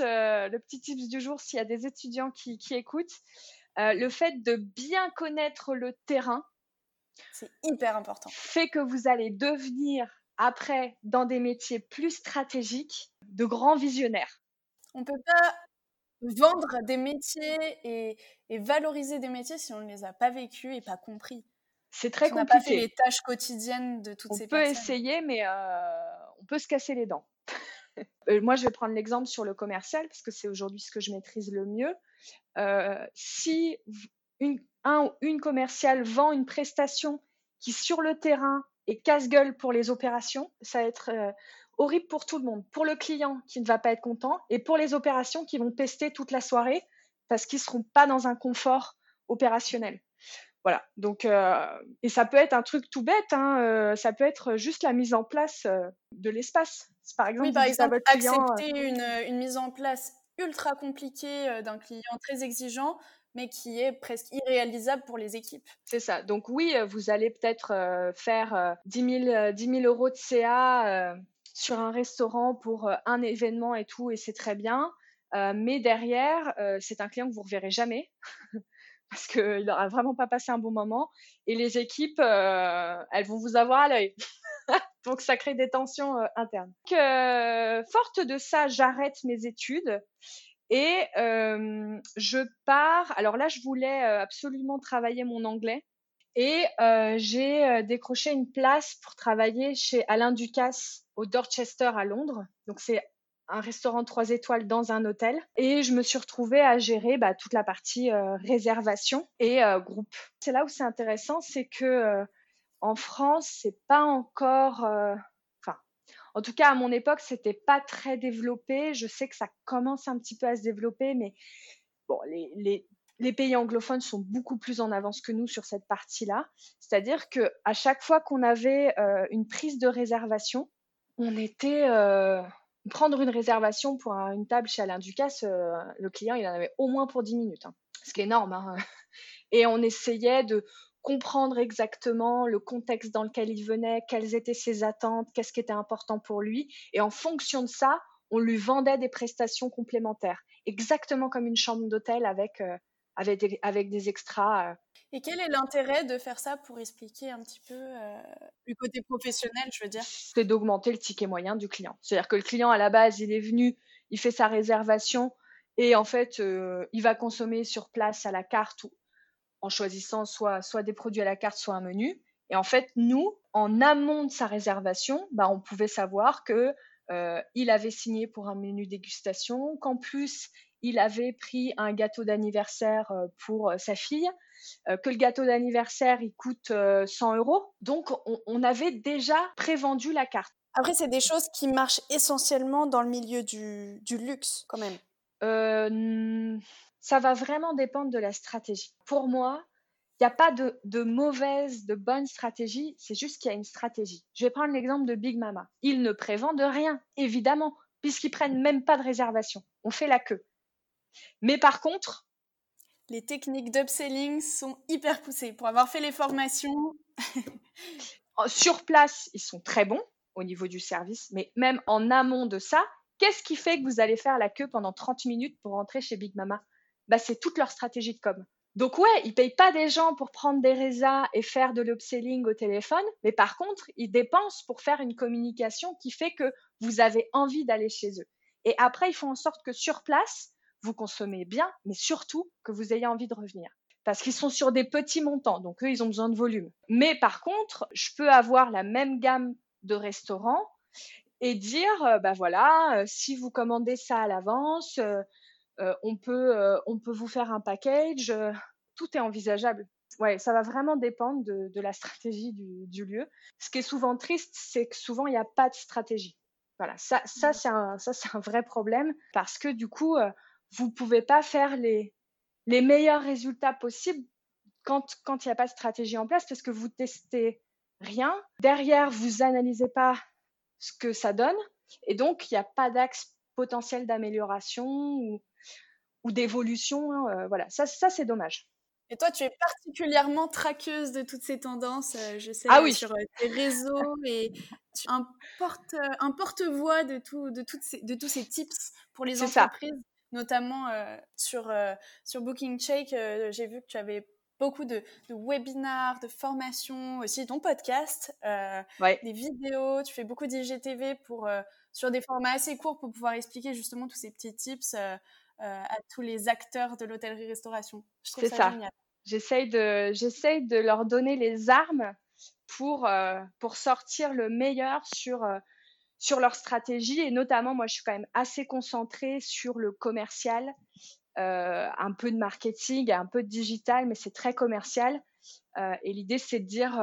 tips du jour, s'il y a des étudiants qui écoutent, le fait de bien connaître le terrain c'est hyper important. fait que vous allez devenir après dans des métiers plus stratégiques de grands visionnaires. On peut pas vendre des métiers et valoriser des métiers si on ne les a pas vécus et pas compris. C'est très Si on n'a pas fait compliqué. les tâches quotidiennes de toutes ces On peut personnes. essayer, mais on peut se casser les dents. Moi, je vais prendre l'exemple sur le commercial parce que c'est aujourd'hui ce que je maîtrise le mieux. Si une commerciale vend une prestation qui, sur le terrain, est casse-gueule pour les opérations, ça va être horrible pour tout le monde. Pour le client qui ne va pas être content et pour les opérations qui vont pester toute la soirée parce qu'ils ne seront pas dans un confort opérationnel. Voilà. Donc, et ça peut être un truc tout bête, hein, ça peut être juste la mise en place de l'espace. Par exemple, oui, par vous dites à exemple, votre client, accepter une mise en place ultra compliquée d'un client très exigeant, mais qui est presque irréalisable pour les équipes. C'est ça. Donc oui, vous allez peut-être faire 10 000 euros de CA sur un restaurant pour un événement et tout, et c'est très bien. Mais derrière, c'est un client que vous ne reverrez jamais parce qu'il n'aura vraiment pas passé un bon moment. Et les équipes, elles vont vous avoir à l'œil. Donc ça crée des tensions internes. Donc, forte de ça, j'arrête mes études. Et je pars. Alors là, je voulais absolument travailler mon anglais. Et j'ai décroché une place pour travailler chez Alain Ducasse au Dorchester à Londres. Donc c'est un restaurant 3 étoiles dans un hôtel. Et je me suis retrouvée à gérer toute la partie réservation et groupe. C'est là où c'est intéressant, c'est que en France, c'est pas encore... en tout cas, à mon époque, c'était pas très développé. Je sais que ça commence un petit peu à se développer, mais bon, les pays anglophones sont beaucoup plus en avance que nous sur cette partie-là. C'est-à-dire que à chaque fois qu'on avait une prise de réservation, on était prendre une réservation pour une table chez Alain Ducasse, le client il en avait au moins pour 10 minutes, hein, ce qui est énorme, hein. Et on essayait de comprendre exactement le contexte dans lequel il venait, quelles étaient ses attentes, qu'est-ce qui était important pour lui. Et en fonction de ça, on lui vendait des prestations complémentaires, exactement comme une chambre d'hôtel avec avec des extras. Et quel est l'intérêt de faire ça pour expliquer un petit peu du côté professionnel, je veux dire? C'est d'augmenter le ticket moyen du client. C'est-à-dire que le client, à la base, il est venu, il fait sa réservation et en fait, il va consommer sur place à la carte ou en choisissant soit des produits à la carte, soit un menu. Et en fait, nous, en amont de sa réservation, on pouvait savoir que il avait signé pour un menu dégustation, qu'en plus, il avait pris un gâteau d'anniversaire pour sa fille, que le gâteau d'anniversaire, il coûte 100 euros. Donc, on avait déjà prévendu la carte. Après, c'est des choses qui marchent essentiellement dans le milieu du luxe, quand même. Ça va vraiment dépendre de la stratégie. Pour moi, il n'y a pas de mauvaise, de bonne stratégie, c'est juste qu'il y a une stratégie. Je vais prendre l'exemple de Big Mama. Ils ne prévendent rien, évidemment, puisqu'ils prennent même pas de réservation. On fait la queue. Mais par contre, les techniques d'upselling sont hyper poussées. Pour avoir fait les formations, sur place, ils sont très bons au niveau du service, mais même en amont de ça, qu'est-ce qui fait que vous allez faire la queue pendant 30 minutes pour rentrer chez Big Mama? C'est toute leur stratégie de com. Donc ouais, ils payent pas des gens pour prendre des résas et faire de l'upselling au téléphone, mais par contre, ils dépensent pour faire une communication qui fait que vous avez envie d'aller chez eux. Et après, ils font en sorte que sur place, vous consommez bien, mais surtout que vous ayez envie de revenir. Parce qu'ils sont sur des petits montants, donc eux, ils ont besoin de volume. Mais par contre, je peux avoir la même gamme de restaurants et dire, si vous commandez ça à l'avance, on peut vous faire un package. Tout est envisageable. Ouais, ça va vraiment dépendre de la stratégie du lieu. Ce qui est souvent triste, c'est que souvent, il n'y a pas de stratégie. Voilà, ça c'est un vrai problème parce que du coup, vous ne pouvez pas faire les meilleurs résultats possibles quand il n'y a pas de stratégie en place parce que vous testez rien. Derrière, vous analysez pas ce que ça donne et donc il n'y a pas d'axe potentiel d'amélioration ou d'évolution. Voilà, ça c'est dommage. Et toi, tu es particulièrement traqueuse de toutes ces tendances, je sais, Oui. sur tes réseaux et tu un porte-voix de tous ces tips pour les entreprises, notamment sur Booking.Check. J'ai vu que tu avais beaucoup de webinars, de formations, aussi ton podcast, des vidéos, tu fais beaucoup d'IGTV sur des formats assez courts pour pouvoir expliquer justement tous ces petits tips à tous les acteurs de l'hôtellerie-restauration. Je trouve ça génial. J'essaye de leur donner les armes pour sortir le meilleur sur leur stratégie. Et notamment, moi, je suis quand même assez concentrée sur le commercial, un peu de marketing, un peu de digital, mais c'est très commercial. Et l'idée, c'est de dire,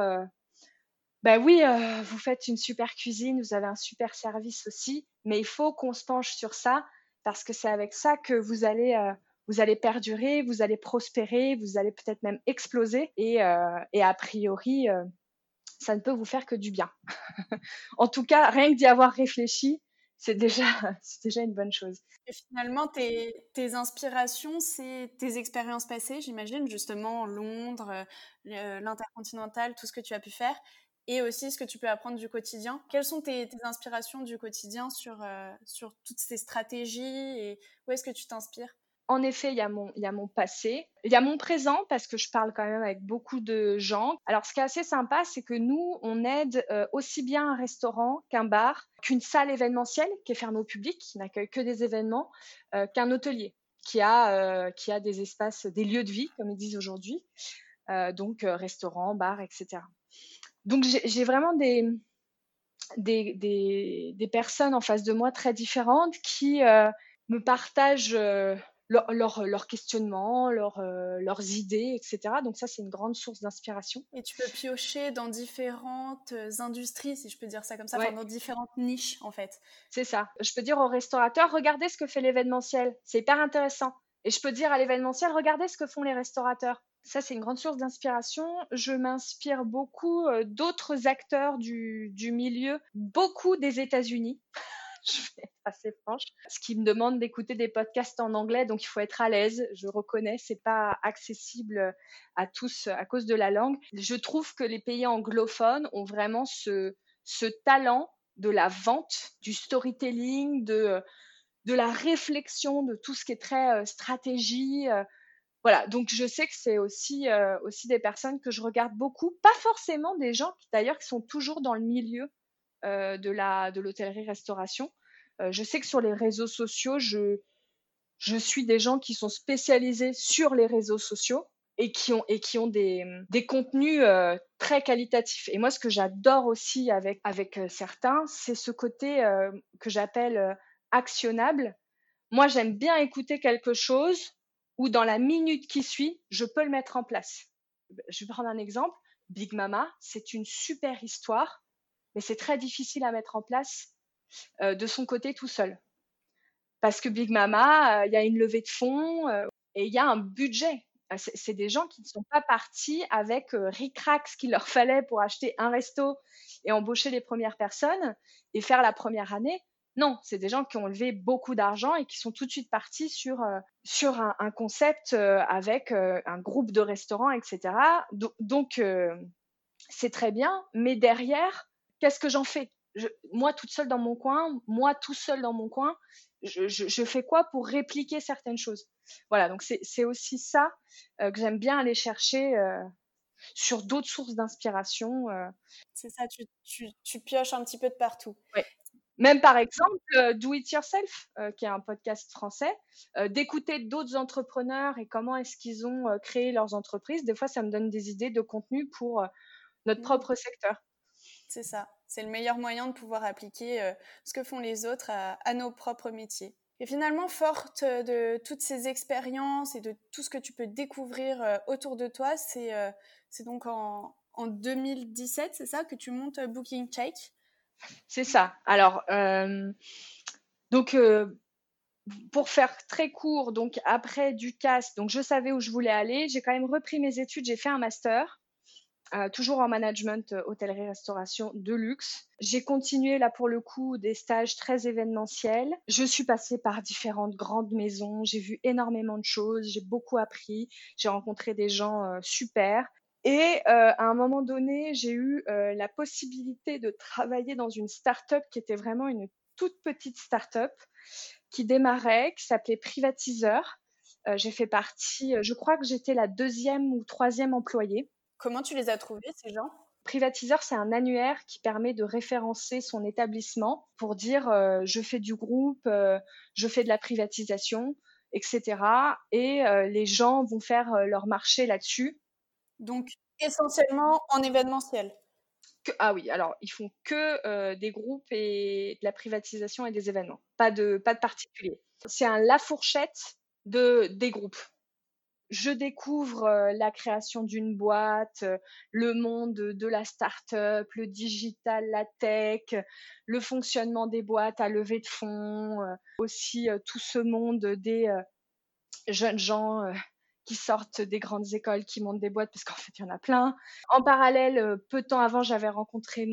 vous faites une super cuisine, vous avez un super service aussi, mais il faut qu'on se penche sur ça parce que c'est avec ça que vous allez perdurer, vous allez prospérer, vous allez peut-être même exploser et a priori, ça ne peut vous faire que du bien. En tout cas, rien que d'y avoir réfléchi, c'est déjà une bonne chose. Et finalement, tes inspirations, c'est tes expériences passées, j'imagine, justement Londres, l'Intercontinental, tout ce que tu as pu faire, et aussi ce que tu peux apprendre du quotidien. Quelles sont tes inspirations du quotidien sur toutes ces stratégies et où est-ce que tu t'inspires? En effet, il y a mon passé, il y a mon présent parce que je parle quand même avec beaucoup de gens. Alors, ce qui est assez sympa, c'est que nous, on aide aussi bien un restaurant qu'un bar, qu'une salle événementielle qui est fermée au public, qui n'accueille que des événements, qu'un hôtelier qui a des espaces, des lieux de vie, comme ils disent aujourd'hui, donc restaurant, bar, etc. Donc, j'ai vraiment des personnes en face de moi très différentes qui me partagent leurs questionnements, leurs idées, etc. Donc ça, c'est une grande source d'inspiration. Et tu peux piocher dans différentes industries, si je peux dire ça comme ça, dans différentes niches, en fait. C'est ça. Je peux dire au restaurateur, regardez ce que fait l'événementiel. C'est hyper intéressant. Et je peux dire à l'événementiel, regardez ce que font les restaurateurs. Ça, c'est une grande source d'inspiration. Je m'inspire beaucoup d'autres acteurs du milieu, beaucoup des États-Unis. Je vais être assez franche. Ce qui me demande d'écouter des podcasts en anglais, donc il faut être à l'aise. Je reconnais, c'est pas accessible à tous à cause de la langue. Je trouve que les pays anglophones ont vraiment ce talent de la vente, du storytelling, de la réflexion, de tout ce qui est très stratégie. Voilà, donc je sais que c'est aussi des personnes que je regarde beaucoup, pas forcément des gens qui d'ailleurs qui sont toujours dans le milieu de l'hôtellerie-restauration. Je sais que sur les réseaux sociaux, je suis des gens qui sont spécialisés sur les réseaux sociaux et qui ont des contenus très qualitatifs. Et moi, ce que j'adore aussi avec certains, c'est ce côté que j'appelle actionnable. Moi, j'aime bien écouter quelque chose où dans la minute qui suit, je peux le mettre en place. Je vais prendre un exemple. Big Mama, c'est une super histoire, mais c'est très difficile à mettre en place de son côté tout seul. Parce que Big Mama, il y a une levée de fonds et il y a un budget. C'est des gens qui ne sont pas partis avec ric-rac ce qu'il leur fallait pour acheter un resto et embaucher les premières personnes et faire la première année. Non, c'est des gens qui ont levé beaucoup d'argent et qui sont tout de suite partis sur un concept avec un groupe de restaurants, etc. Donc, c'est très bien, mais derrière, qu'est-ce que j'en fais? Moi, toute seule dans mon coin, moi, tout seul dans mon coin, je fais quoi pour répliquer certaines choses? Voilà, donc c'est aussi ça que j'aime bien aller chercher sur d'autres sources d'inspiration. C'est ça, tu pioches un petit peu de partout. Ouais. Même par exemple, Do It Yourself, qui est un podcast français, d'écouter d'autres entrepreneurs et comment est-ce qu'ils ont créé leurs entreprises. Des fois, ça me donne des idées de contenu pour notre propre secteur. C'est ça, c'est le meilleur moyen de pouvoir appliquer ce que font les autres à nos propres métiers. Et finalement, forte de toutes ces expériences et de tout ce que tu peux découvrir autour de toi, c'est donc en 2017, c'est ça, que tu montes Booking Check? C'est ça. Alors, donc, pour faire très court, donc après Ducasse, donc je savais où je voulais aller. J'ai quand même repris mes études, j'ai fait un master. Toujours en management hôtellerie-restauration de luxe. J'ai continué là pour le coup des stages très événementiels. Je suis passée par différentes grandes maisons, j'ai vu énormément de choses, j'ai beaucoup appris, j'ai rencontré des gens super. Et à un moment donné, j'ai eu la possibilité de travailler dans une start-up qui était vraiment une toute petite start-up qui démarrait, qui s'appelait Privatiseur. J'ai fait partie, je crois que j'étais la 2e ou 3e employée. Comment tu les as trouvés, ces gens? Privatiseur, c'est un annuaire qui permet de référencer son établissement pour dire je fais du groupe, je fais de la privatisation, etc. Et les gens vont faire leur marché là-dessus. Donc, essentiellement en événementiel. Ah oui, alors ils font que des groupes et de la privatisation et des événements, pas de particuliers. C'est la fourchette des groupes. Je découvre la création d'une boîte, le monde de la start-up, le digital, la tech, le fonctionnement des boîtes à levée de fonds, aussi tout ce monde des jeunes gens qui sortent des grandes écoles, qui montent des boîtes, parce qu'en fait, il y en a plein. En parallèle, peu de temps avant, j'avais rencontré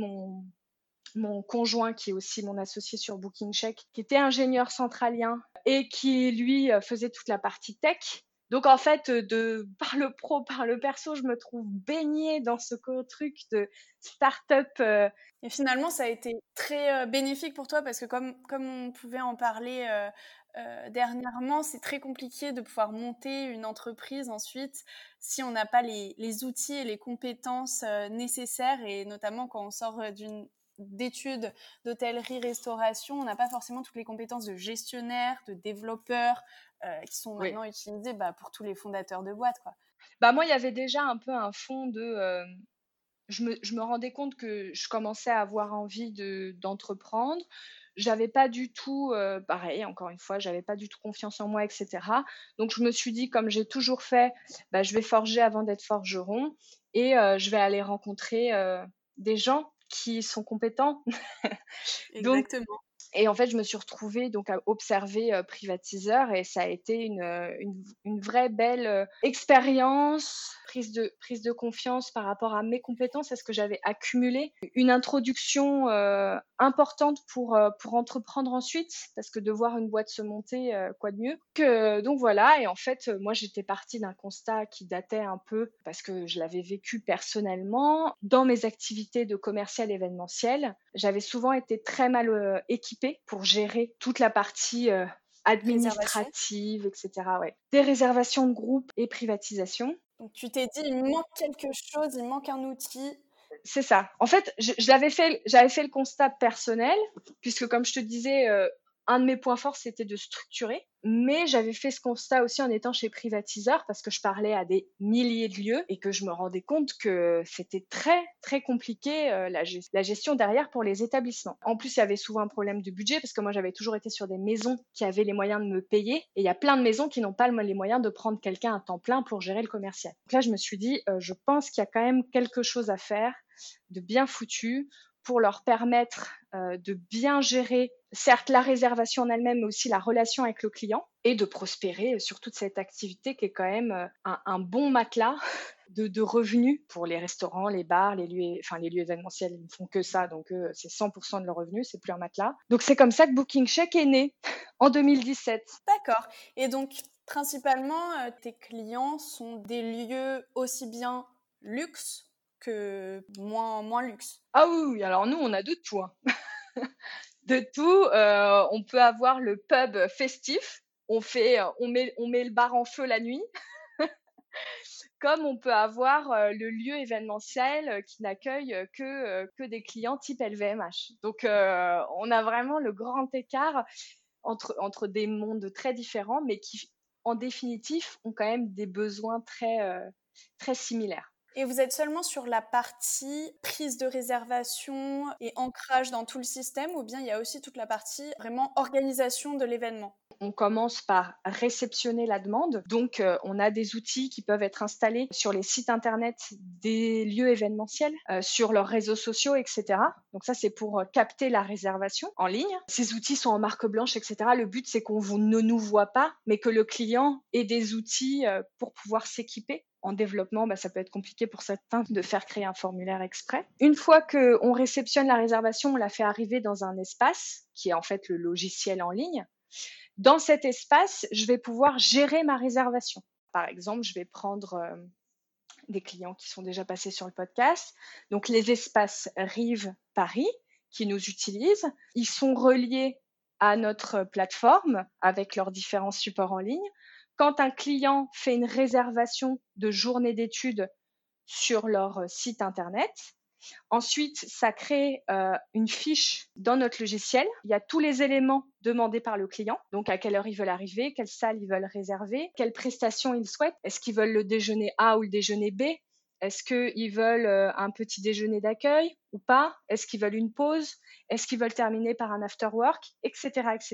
mon conjoint, qui est aussi mon associé sur Booking Check, qui était ingénieur centralien et qui, lui, faisait toute la partie tech. Donc, en fait, par le pro, par le perso, je me trouve baignée dans ce truc de start-up. Et finalement, ça a été très bénéfique pour toi parce que comme on pouvait en parler dernièrement, c'est très compliqué de pouvoir monter une entreprise ensuite si on n'a pas les outils et les compétences nécessaires, et notamment quand on sort d'études d'hôtellerie-restauration, on n'a pas forcément toutes les compétences de gestionnaire, de développeur qui sont maintenant utilisées pour tous les fondateurs de boîtes, quoi. Moi, il y avait déjà un peu un fond de... je me rendais compte que je commençais à avoir envie d'entreprendre. J'avais pas du tout, pareil, encore une fois, j'avais pas du tout confiance en moi, etc. Donc, je me suis dit, comme j'ai toujours fait, je vais forger avant d'être forgeron et je vais aller rencontrer des gens qui sont compétents. Exactement. Donc, et en fait, je me suis retrouvée donc à observer Privatiseur et ça a été une vraie belle expérience, prise de confiance par rapport à mes compétences, à ce que j'avais accumulé, une introduction importante pour entreprendre ensuite, parce que de voir une boîte se monter, quoi de mieux. Donc voilà, et en fait, moi j'étais partie d'un constat qui datait un peu, parce que je l'avais vécu personnellement, dans mes activités de commercial événementiel. J'avais souvent été très mal équipée pour gérer toute la partie Réservation. administratives, etc. Ouais. Des réservations de groupe et privatisation. Donc tu t'es dit, il me manque quelque chose, il me manque un outil. C'est ça. En fait, j'avais fait le constat personnel, puisque comme je te disais, un de mes points forts, c'était de structurer. Mais j'avais fait ce constat aussi en étant chez Privatiseur, parce que je parlais à des milliers de lieux et que je me rendais compte que c'était très, très compliqué la gestion derrière pour les établissements. En plus, il y avait souvent un problème de budget, parce que moi, j'avais toujours été sur des maisons qui avaient les moyens de me payer. Et il y a plein de maisons qui n'ont pas les moyens de prendre quelqu'un à temps plein pour gérer le commercial. Donc là, je me suis dit, je pense qu'il y a quand même quelque chose à faire de bien foutu pour leur permettre de bien gérer, certes, la réservation en elle-même, mais aussi la relation avec le client et de prospérer sur toute cette activité qui est quand même un bon matelas de revenus pour les restaurants, les bars, les lieux événementiels. Ils ne font que ça, donc c'est 100% de leurs revenus, c'est plus un matelas. Donc c'est comme ça que Booking Check est né en 2017. D'accord. Et donc, principalement, tes clients sont des lieux aussi bien luxe que moins luxe. Ah oui, alors nous, on a de tout. Hein. De tout. On peut avoir le pub festif. On met le bar en feu la nuit. Comme on peut avoir le lieu événementiel qui n'accueille que des clients type LVMH. Donc, on a vraiment le grand écart entre des mondes très différents, mais qui, en définitive, ont quand même des besoins très similaires. Et vous êtes seulement sur la partie prise de réservation et ancrage dans tout le système, ou bien il y a aussi toute la partie vraiment organisation de l'événement? On commence par réceptionner la demande. Donc, on a des outils qui peuvent être installés sur les sites internet des lieux événementiels, sur leurs réseaux sociaux, etc. Donc ça, c'est pour capter la réservation en ligne. Ces outils sont en marque blanche, etc. Le but, c'est qu'on ne nous voit pas, mais que le client ait des outils pour pouvoir s'équiper. En développement, ça peut être compliqué pour certains de faire créer un formulaire exprès. Une fois qu'on réceptionne la réservation, on la fait arriver dans un espace qui est en fait le logiciel en ligne. Dans cet espace, je vais pouvoir gérer ma réservation. Par exemple, je vais prendre des clients qui sont déjà passés sur le podcast. Donc, les espaces Rive Paris qui nous utilisent, ils sont reliés à notre plateforme avec leurs différents supports en ligne. Quand un client fait une réservation de journée d'études sur leur site internet, ensuite, ça crée une fiche dans notre logiciel. Il y a tous les éléments demandés par le client. Donc, à quelle heure ils veulent arriver, quelle salle ils veulent réserver, quelles prestations ils souhaitent. Est-ce qu'ils veulent le déjeuner A ou le déjeuner B? Est-ce qu'ils veulent un petit déjeuner d'accueil ou pas? Est-ce qu'ils veulent une pause? Est-ce qu'ils veulent terminer par un after work? Etc., etc.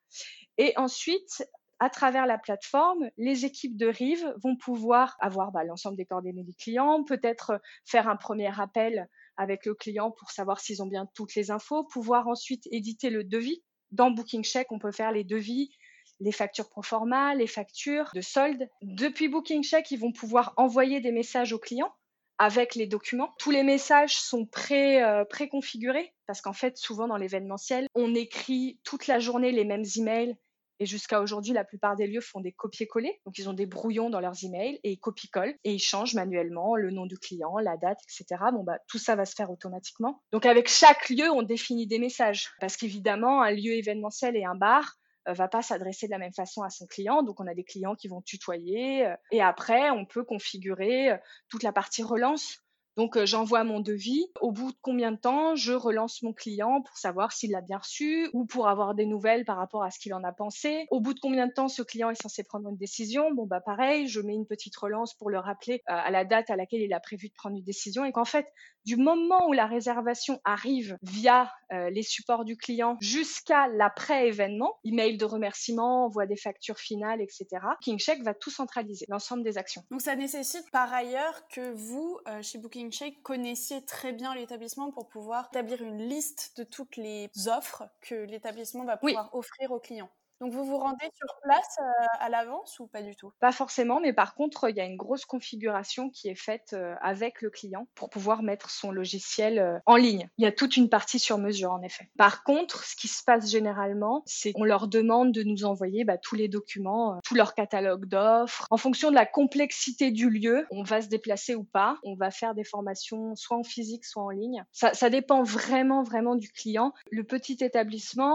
Et ensuite, à travers la plateforme, les équipes de Rive vont pouvoir avoir l'ensemble des coordonnées du client, peut-être faire un premier appel avec le client pour savoir s'ils ont bien toutes les infos, pouvoir ensuite éditer le devis. Dans Booking Check, on peut faire les devis, les factures pro forma, les factures de solde. Depuis Booking Check, ils vont pouvoir envoyer des messages aux clients avec les documents. Tous les messages sont préconfigurés parce qu'en fait, souvent dans l'événementiel, on écrit toute la journée les mêmes emails. Et jusqu'à aujourd'hui, la plupart des lieux font des copier-coller. Donc, ils ont des brouillons dans leurs emails et ils copient-collent et ils changent manuellement le nom du client, la date, etc. Tout ça va se faire automatiquement. Donc, avec chaque lieu, on définit des messages. Parce qu'évidemment, un lieu événementiel et un bar va pas s'adresser de la même façon à son client. Donc, on a des clients qui vont tutoyer. Et après, on peut configurer toute la partie relance. Donc, j'envoie mon devis. Au bout de combien de temps je relance mon client pour savoir s'il l'a bien reçu ou pour avoir des nouvelles par rapport à ce qu'il en a pensé. Au bout de combien de temps ce client est censé prendre une décision? Pareil, je mets une petite relance pour le rappeler à la date à laquelle il a prévu de prendre une décision. Et qu'en fait, du moment où la réservation arrive via les supports du client jusqu'à l'après-événement, email de remerciement, envoi des factures finales, etc., Booking Check va tout centraliser, l'ensemble des actions. Donc ça nécessite par ailleurs que vous, chez Booking Check, connaissiez très bien l'établissement pour pouvoir établir une liste de toutes les offres que l'établissement va pouvoir offrir aux clients. Donc vous vous rendez sur place à l'avance ou pas du tout? Pas forcément, mais par contre, il y a une grosse configuration qui est faite avec le client pour pouvoir mettre son logiciel en ligne. Il y a toute une partie sur mesure, en effet. Par contre, ce qui se passe généralement, c'est qu'on leur demande de nous envoyer tous les documents, tout leur catalogue d'offres. En fonction de la complexité du lieu, on va se déplacer ou pas. On va faire des formations soit en physique, soit en ligne. Ça dépend vraiment, vraiment du client. Le petit établissement,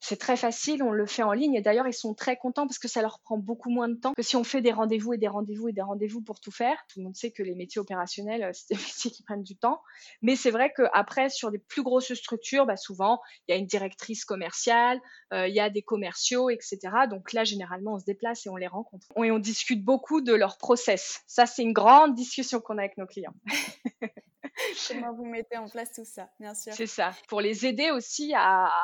C'est très facile, on le fait en ligne et d'ailleurs, ils sont très contents parce que ça leur prend beaucoup moins de temps que si on fait des rendez-vous et des rendez-vous et des rendez-vous pour tout faire. Tout le monde sait que les métiers opérationnels, c'est des métiers qui prennent du temps. Mais c'est vrai qu'après, sur des plus grosses structures, souvent, il y a une directrice commerciale, il y a des commerciaux, etc. Donc là, généralement, on se déplace et on les rencontre. Et on discute beaucoup de leur process. Ça, c'est une grande discussion qu'on a avec nos clients. Comment vous mettez en place tout ça, bien sûr. C'est ça. Pour les aider aussi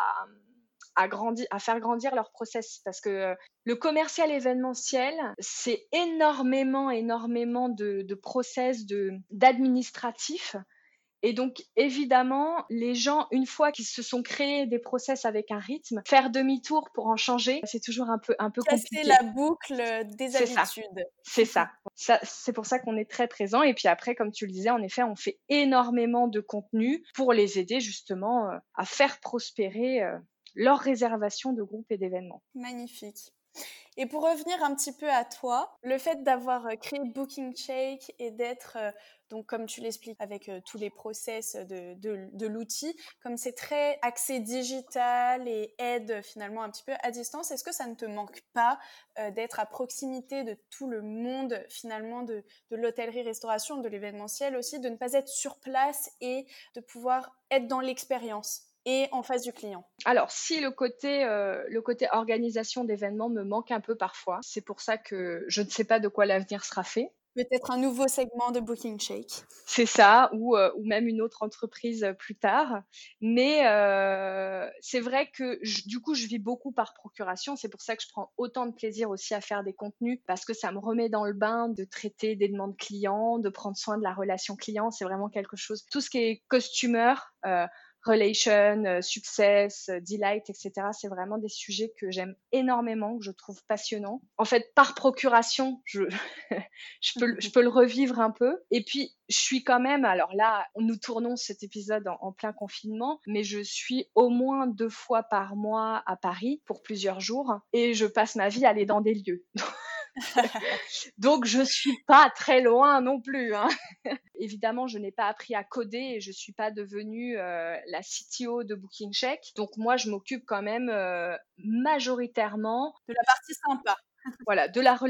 à faire grandir leur process parce que le commercial événementiel, c'est énormément de process, d'administratif. Et donc, évidemment, les gens, une fois qu'ils se sont créés des process avec un rythme, faire demi-tour pour en changer, c'est toujours un peu compliqué. Casser la boucle des habitudes. C'est ça. C'est pour ça qu'on est très présent. Et puis après, comme tu le disais, en effet, on fait énormément de contenu pour les aider justement à faire prospérer leur réservation de groupes et d'événements. Magnifique. Et pour revenir un petit peu à toi, le fait d'avoir créé BookingShake et d'être, donc comme tu l'expliques, avec tous les process de l'outil, comme c'est très axé digital et aide finalement un petit peu à distance, est-ce que ça ne te manque pas d'être à proximité de tout le monde finalement de l'hôtellerie-restauration, de l'événementiel aussi, de ne pas être sur place et de pouvoir être dans l'expérience et en face du client? Alors, si le côté organisation d'événements me manque un peu parfois, c'est pour ça que je ne sais pas de quoi l'avenir sera fait. Peut-être un nouveau segment de BookingShake. C'est ça, ou même une autre entreprise plus tard. Mais c'est vrai que du coup, je vis beaucoup par procuration. C'est pour ça que je prends autant de plaisir aussi à faire des contenus parce que ça me remet dans le bain de traiter des demandes clients, de prendre soin de la relation client. C'est vraiment quelque chose. Tout ce qui est customer, relation, success, delight, etc. C'est vraiment des sujets que j'aime énormément, que je trouve passionnants. En fait, par procuration, je peux le revivre un peu. Et puis, je suis quand même, alors là, nous tournons cet épisode en plein confinement, mais je suis au moins 2 fois par mois à Paris pour plusieurs jours et je passe ma vie à aller dans des lieux. Donc, je suis pas très loin non plus, hein. Évidemment, je n'ai pas appris à coder et je suis pas devenue la CTO de BookingShake. Donc, moi, je m'occupe quand même majoritairement de la partie sympa. Voilà,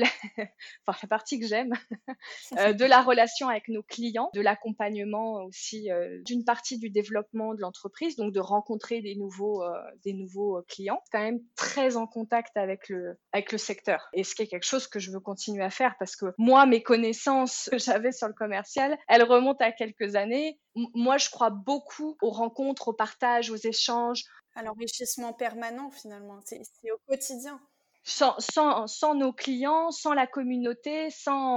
enfin la partie que j'aime, de la relation avec nos clients, de l'accompagnement aussi d'une partie du développement de l'entreprise, donc de rencontrer des nouveaux clients. C'est quand même très en contact avec le secteur. Et ce qui est quelque chose que je veux continuer à faire parce que moi, mes connaissances que j'avais sur le commercial, elles remontent à quelques années. Moi, je crois beaucoup aux rencontres, au partage, aux échanges. À l'enrichissement permanent finalement, c'est au quotidien. Sans nos clients, sans la communauté,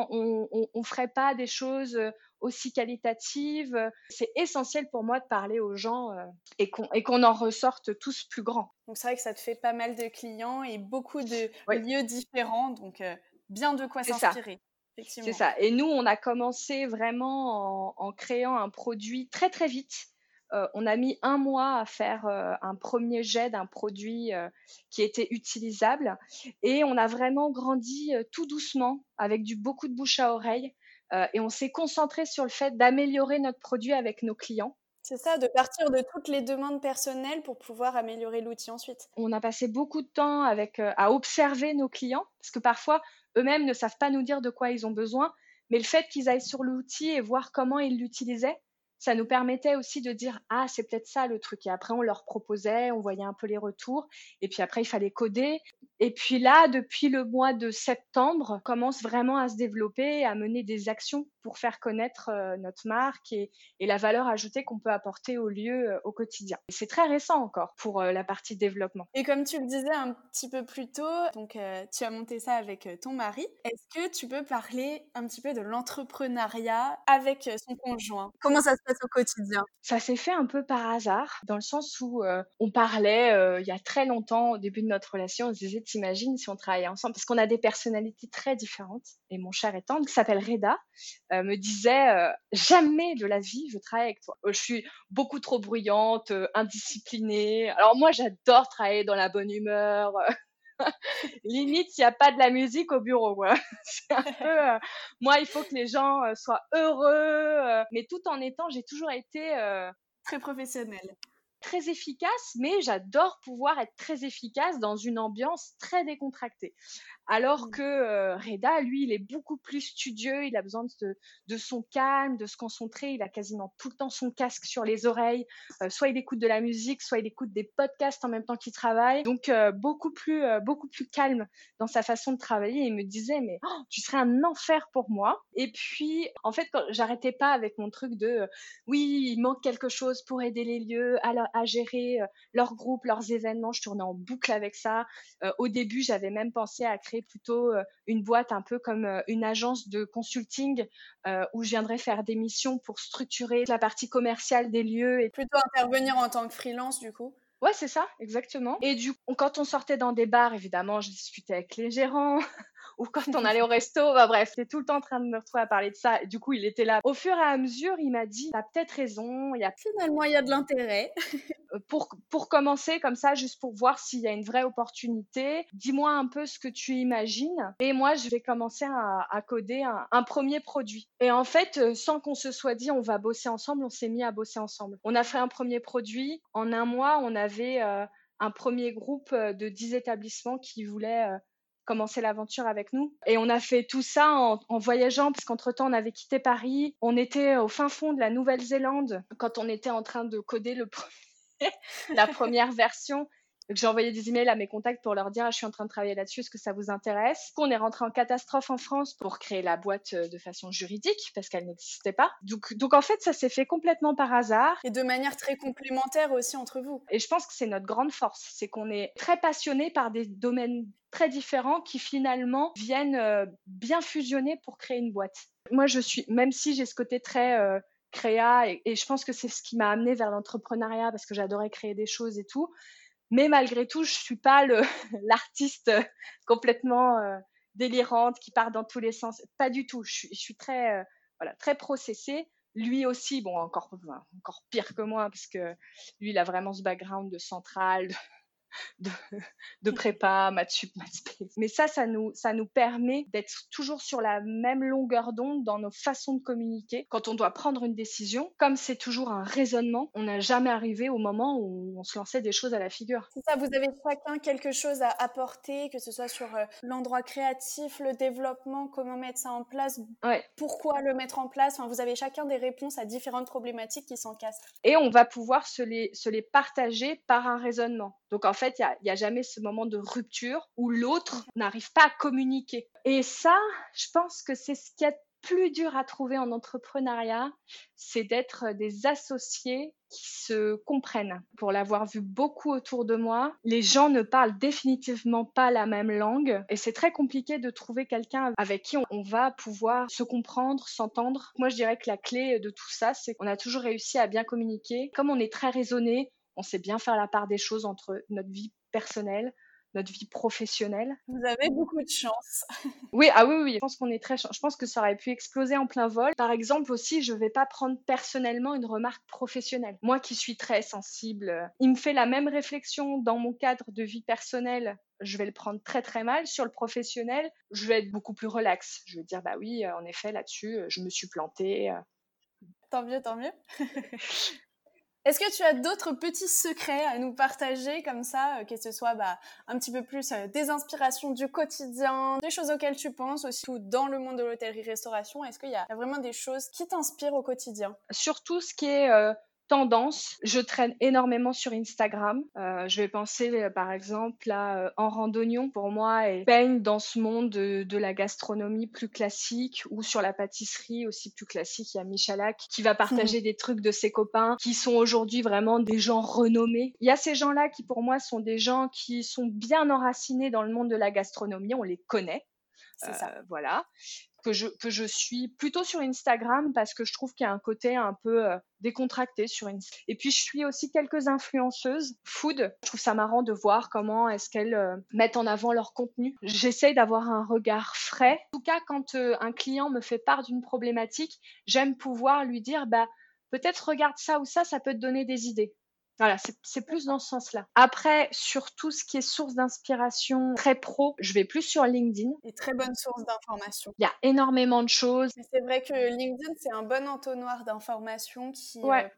on ferait pas des choses aussi qualitatives. C'est essentiel pour moi de parler aux gens et qu'on en ressorte tous plus grands. Donc c'est vrai que ça te fait pas mal de clients et beaucoup de lieux différents, donc bien de quoi s'inspirer. C'est ça. Et nous, on a commencé vraiment en créant un produit très très vite. On a mis 1 mois à faire un premier jet d'un produit qui était utilisable et on a vraiment grandi tout doucement avec beaucoup de bouche à oreille et on s'est concentré sur le fait d'améliorer notre produit avec nos clients. C'est ça, de partir de toutes les demandes personnelles pour pouvoir améliorer l'outil ensuite. On a passé beaucoup de temps à observer nos clients parce que parfois, eux-mêmes ne savent pas nous dire de quoi ils ont besoin, mais le fait qu'ils aillent sur l'outil et voir comment ils l'utilisaient, ça nous permettait aussi de dire « Ah, c'est peut-être ça le truc ». Et après, on leur proposait, on voyait un peu les retours. Et puis après, il fallait coder. Et puis là, depuis le mois de septembre, on commence vraiment à se développer, à mener des actions pour faire connaître notre marque et la valeur ajoutée qu'on peut apporter au lieu au quotidien. Et c'est très récent encore pour la partie développement. Et comme tu le disais un petit peu plus tôt, donc tu as monté ça avec ton mari. Est-ce que tu peux parler un petit peu de l'entrepreneuriat avec son conjoint? Comment ça se passe au quotidien? Ça s'est fait un peu par hasard, dans le sens où on parlait il y a très longtemps, au début de notre relation, on se disait, t'imagines si on travaillait ensemble, parce qu'on a des personnalités très différentes. Et mon cher et tendre, qui s'appelle Reda, me disait, jamais de la vie je travaille avec toi. Je suis beaucoup trop bruyante, indisciplinée. Alors moi, j'adore travailler dans la bonne humeur. Limite, il n'y a pas de la musique au bureau. Ouais. C'est un peu, moi, il faut que les gens soient heureux, mais tout en étant, j'ai toujours été très professionnelle. très efficace, mais j'adore pouvoir être très efficace dans une ambiance très décontractée. Alors que Reda, lui, il est beaucoup plus studieux, il a besoin de son calme, de se concentrer, il a quasiment tout le temps son casque sur les oreilles, soit il écoute de la musique, soit il écoute des podcasts en même temps qu'il travaille, donc beaucoup plus calme dans sa façon de travailler. Il me disait, mais tu serais un enfer pour moi. Et puis, en fait, quand j'arrêtais pas avec mon truc de oui, il manque quelque chose pour aider les lieux à gérer leurs groupes, leurs événements, je tournais en boucle avec ça. Au début, j'avais même pensé à créer plutôt une boîte un peu comme une agence de consulting où je viendrais faire des missions pour structurer la partie commerciale des lieux. Et plutôt intervenir en tant que freelance, du coup. Ouais, c'est ça, exactement. Et du coup, quand on sortait dans des bars, évidemment, je discutais avec les gérants. Ou quand on allait au resto, bah bref, j'étais tout le temps en train de me retrouver à parler de ça. Et du coup, il était là. Au fur et à mesure, il m'a dit, t'as peut-être raison. Finalement, il y a de l'intérêt. Pour commencer comme ça, juste pour voir s'il y a une vraie opportunité, dis-moi un peu ce que tu imagines. Et moi, je vais commencer à coder un premier produit. Et en fait, sans qu'on se soit dit, on va bosser ensemble, on s'est mis à bosser ensemble. On a fait un premier produit. En un mois, on avait un premier groupe de 10 établissements qui voulaient commencer l'aventure avec nous. Et on a fait tout ça en voyageant, parce qu'entre-temps, on avait quitté Paris. On était au fin fond de la Nouvelle-Zélande quand on était en train de coder la première version. Donc, j'ai envoyé des emails à mes contacts pour leur dire je suis en train de travailler là-dessus, est-ce que ça vous intéresse? On est rentré en catastrophe en France pour créer la boîte de façon juridique parce qu'elle n'existait pas. Donc en fait, ça s'est fait complètement par hasard. Et de manière très complémentaire aussi entre vous. Et je pense que c'est notre grande force, c'est qu'on est très passionnés par des domaines très différents qui finalement viennent bien fusionner pour créer une boîte. Moi, même si j'ai ce côté très créa et je pense que c'est ce qui m'a amenée vers l'entrepreneuriat parce que j'adorais créer des choses et tout. Mais malgré tout, je suis pas l'artiste complètement délirante qui part dans tous les sens. Pas du tout. Je suis très très processée. Lui aussi, bon, encore pire que moi parce que lui, il a vraiment ce background de centrale, de prépa, maths sup, maths spé. Mais ça nous permet d'être toujours sur la même longueur d'onde dans nos façons de communiquer. Quand on doit prendre une décision, comme c'est toujours un raisonnement, on n'a jamais arrivé au moment où on se lançait des choses à la figure. C'est ça, vous avez chacun quelque chose à apporter, que ce soit sur l'endroit créatif, le développement, comment mettre ça en place, ouais. Pourquoi le mettre en place. Enfin, vous avez chacun des réponses à différentes problématiques qui s'encastrent. Et on va pouvoir se les partager par un raisonnement. Donc en fait, il y a jamais ce moment de rupture où l'autre n'arrive pas à communiquer. Et ça, je pense que c'est ce qui est plus dur à trouver en entrepreneuriat, c'est d'être des associés qui se comprennent. Pour l'avoir vu beaucoup autour de moi, les gens ne parlent définitivement pas la même langue et c'est très compliqué de trouver quelqu'un avec qui on va pouvoir se comprendre, s'entendre. Moi, je dirais que la clé de tout ça, c'est qu'on a toujours réussi à bien communiquer. Comme on est très raisonné, on sait bien faire la part des choses entre notre vie personnelle, notre vie professionnelle. Vous avez beaucoup de chance. Oui, oui. Je pense qu'on est je pense que ça aurait pu exploser en plein vol. Par exemple aussi, je vais pas prendre personnellement une remarque professionnelle. Moi qui suis très sensible, il me fait la même réflexion dans mon cadre de vie personnelle. Je vais le prendre très très mal. Sur le professionnel, je vais être beaucoup plus relax. Je vais dire bah oui, en effet là-dessus, je me suis plantée. Tant mieux, tant mieux. Est-ce que tu as d'autres petits secrets à nous partager comme ça, que ce soit un petit peu plus des inspirations du quotidien, des choses auxquelles tu penses aussi ou dans le monde de l'hôtellerie-restauration? Est-ce qu'il y a vraiment des choses qui t'inspirent au quotidien? Surtout ce qui est tendance. Je traîne énormément sur Instagram. Je vais penser par exemple à En Randonnion pour moi et baigne dans ce monde de la gastronomie plus classique ou sur la pâtisserie aussi plus classique. Il y a Michalak qui va partager des trucs de ses copains qui sont aujourd'hui vraiment des gens renommés. Il y a ces gens-là qui pour moi sont des gens qui sont bien enracinés dans le monde de la gastronomie. On les connaît. C'est ça. Voilà. Que je suis plutôt sur Instagram parce que je trouve qu'il y a un côté un peu décontracté sur Instagram. Et puis, je suis aussi quelques influenceuses food. Je trouve ça marrant de voir comment est-ce qu'elles mettent en avant leur contenu. J'essaye d'avoir un regard frais. En tout cas, quand un client me fait part d'une problématique, j'aime pouvoir lui dire, peut-être regarde ça ou ça peut te donner des idées. Voilà, c'est plus dans ce sens-là. Après, sur tout ce qui est source d'inspiration très pro, je vais plus sur LinkedIn. Et très bonne source d'information. Il y a énormément de choses. Mais c'est vrai que LinkedIn, c'est un bon entonnoir d'informations qui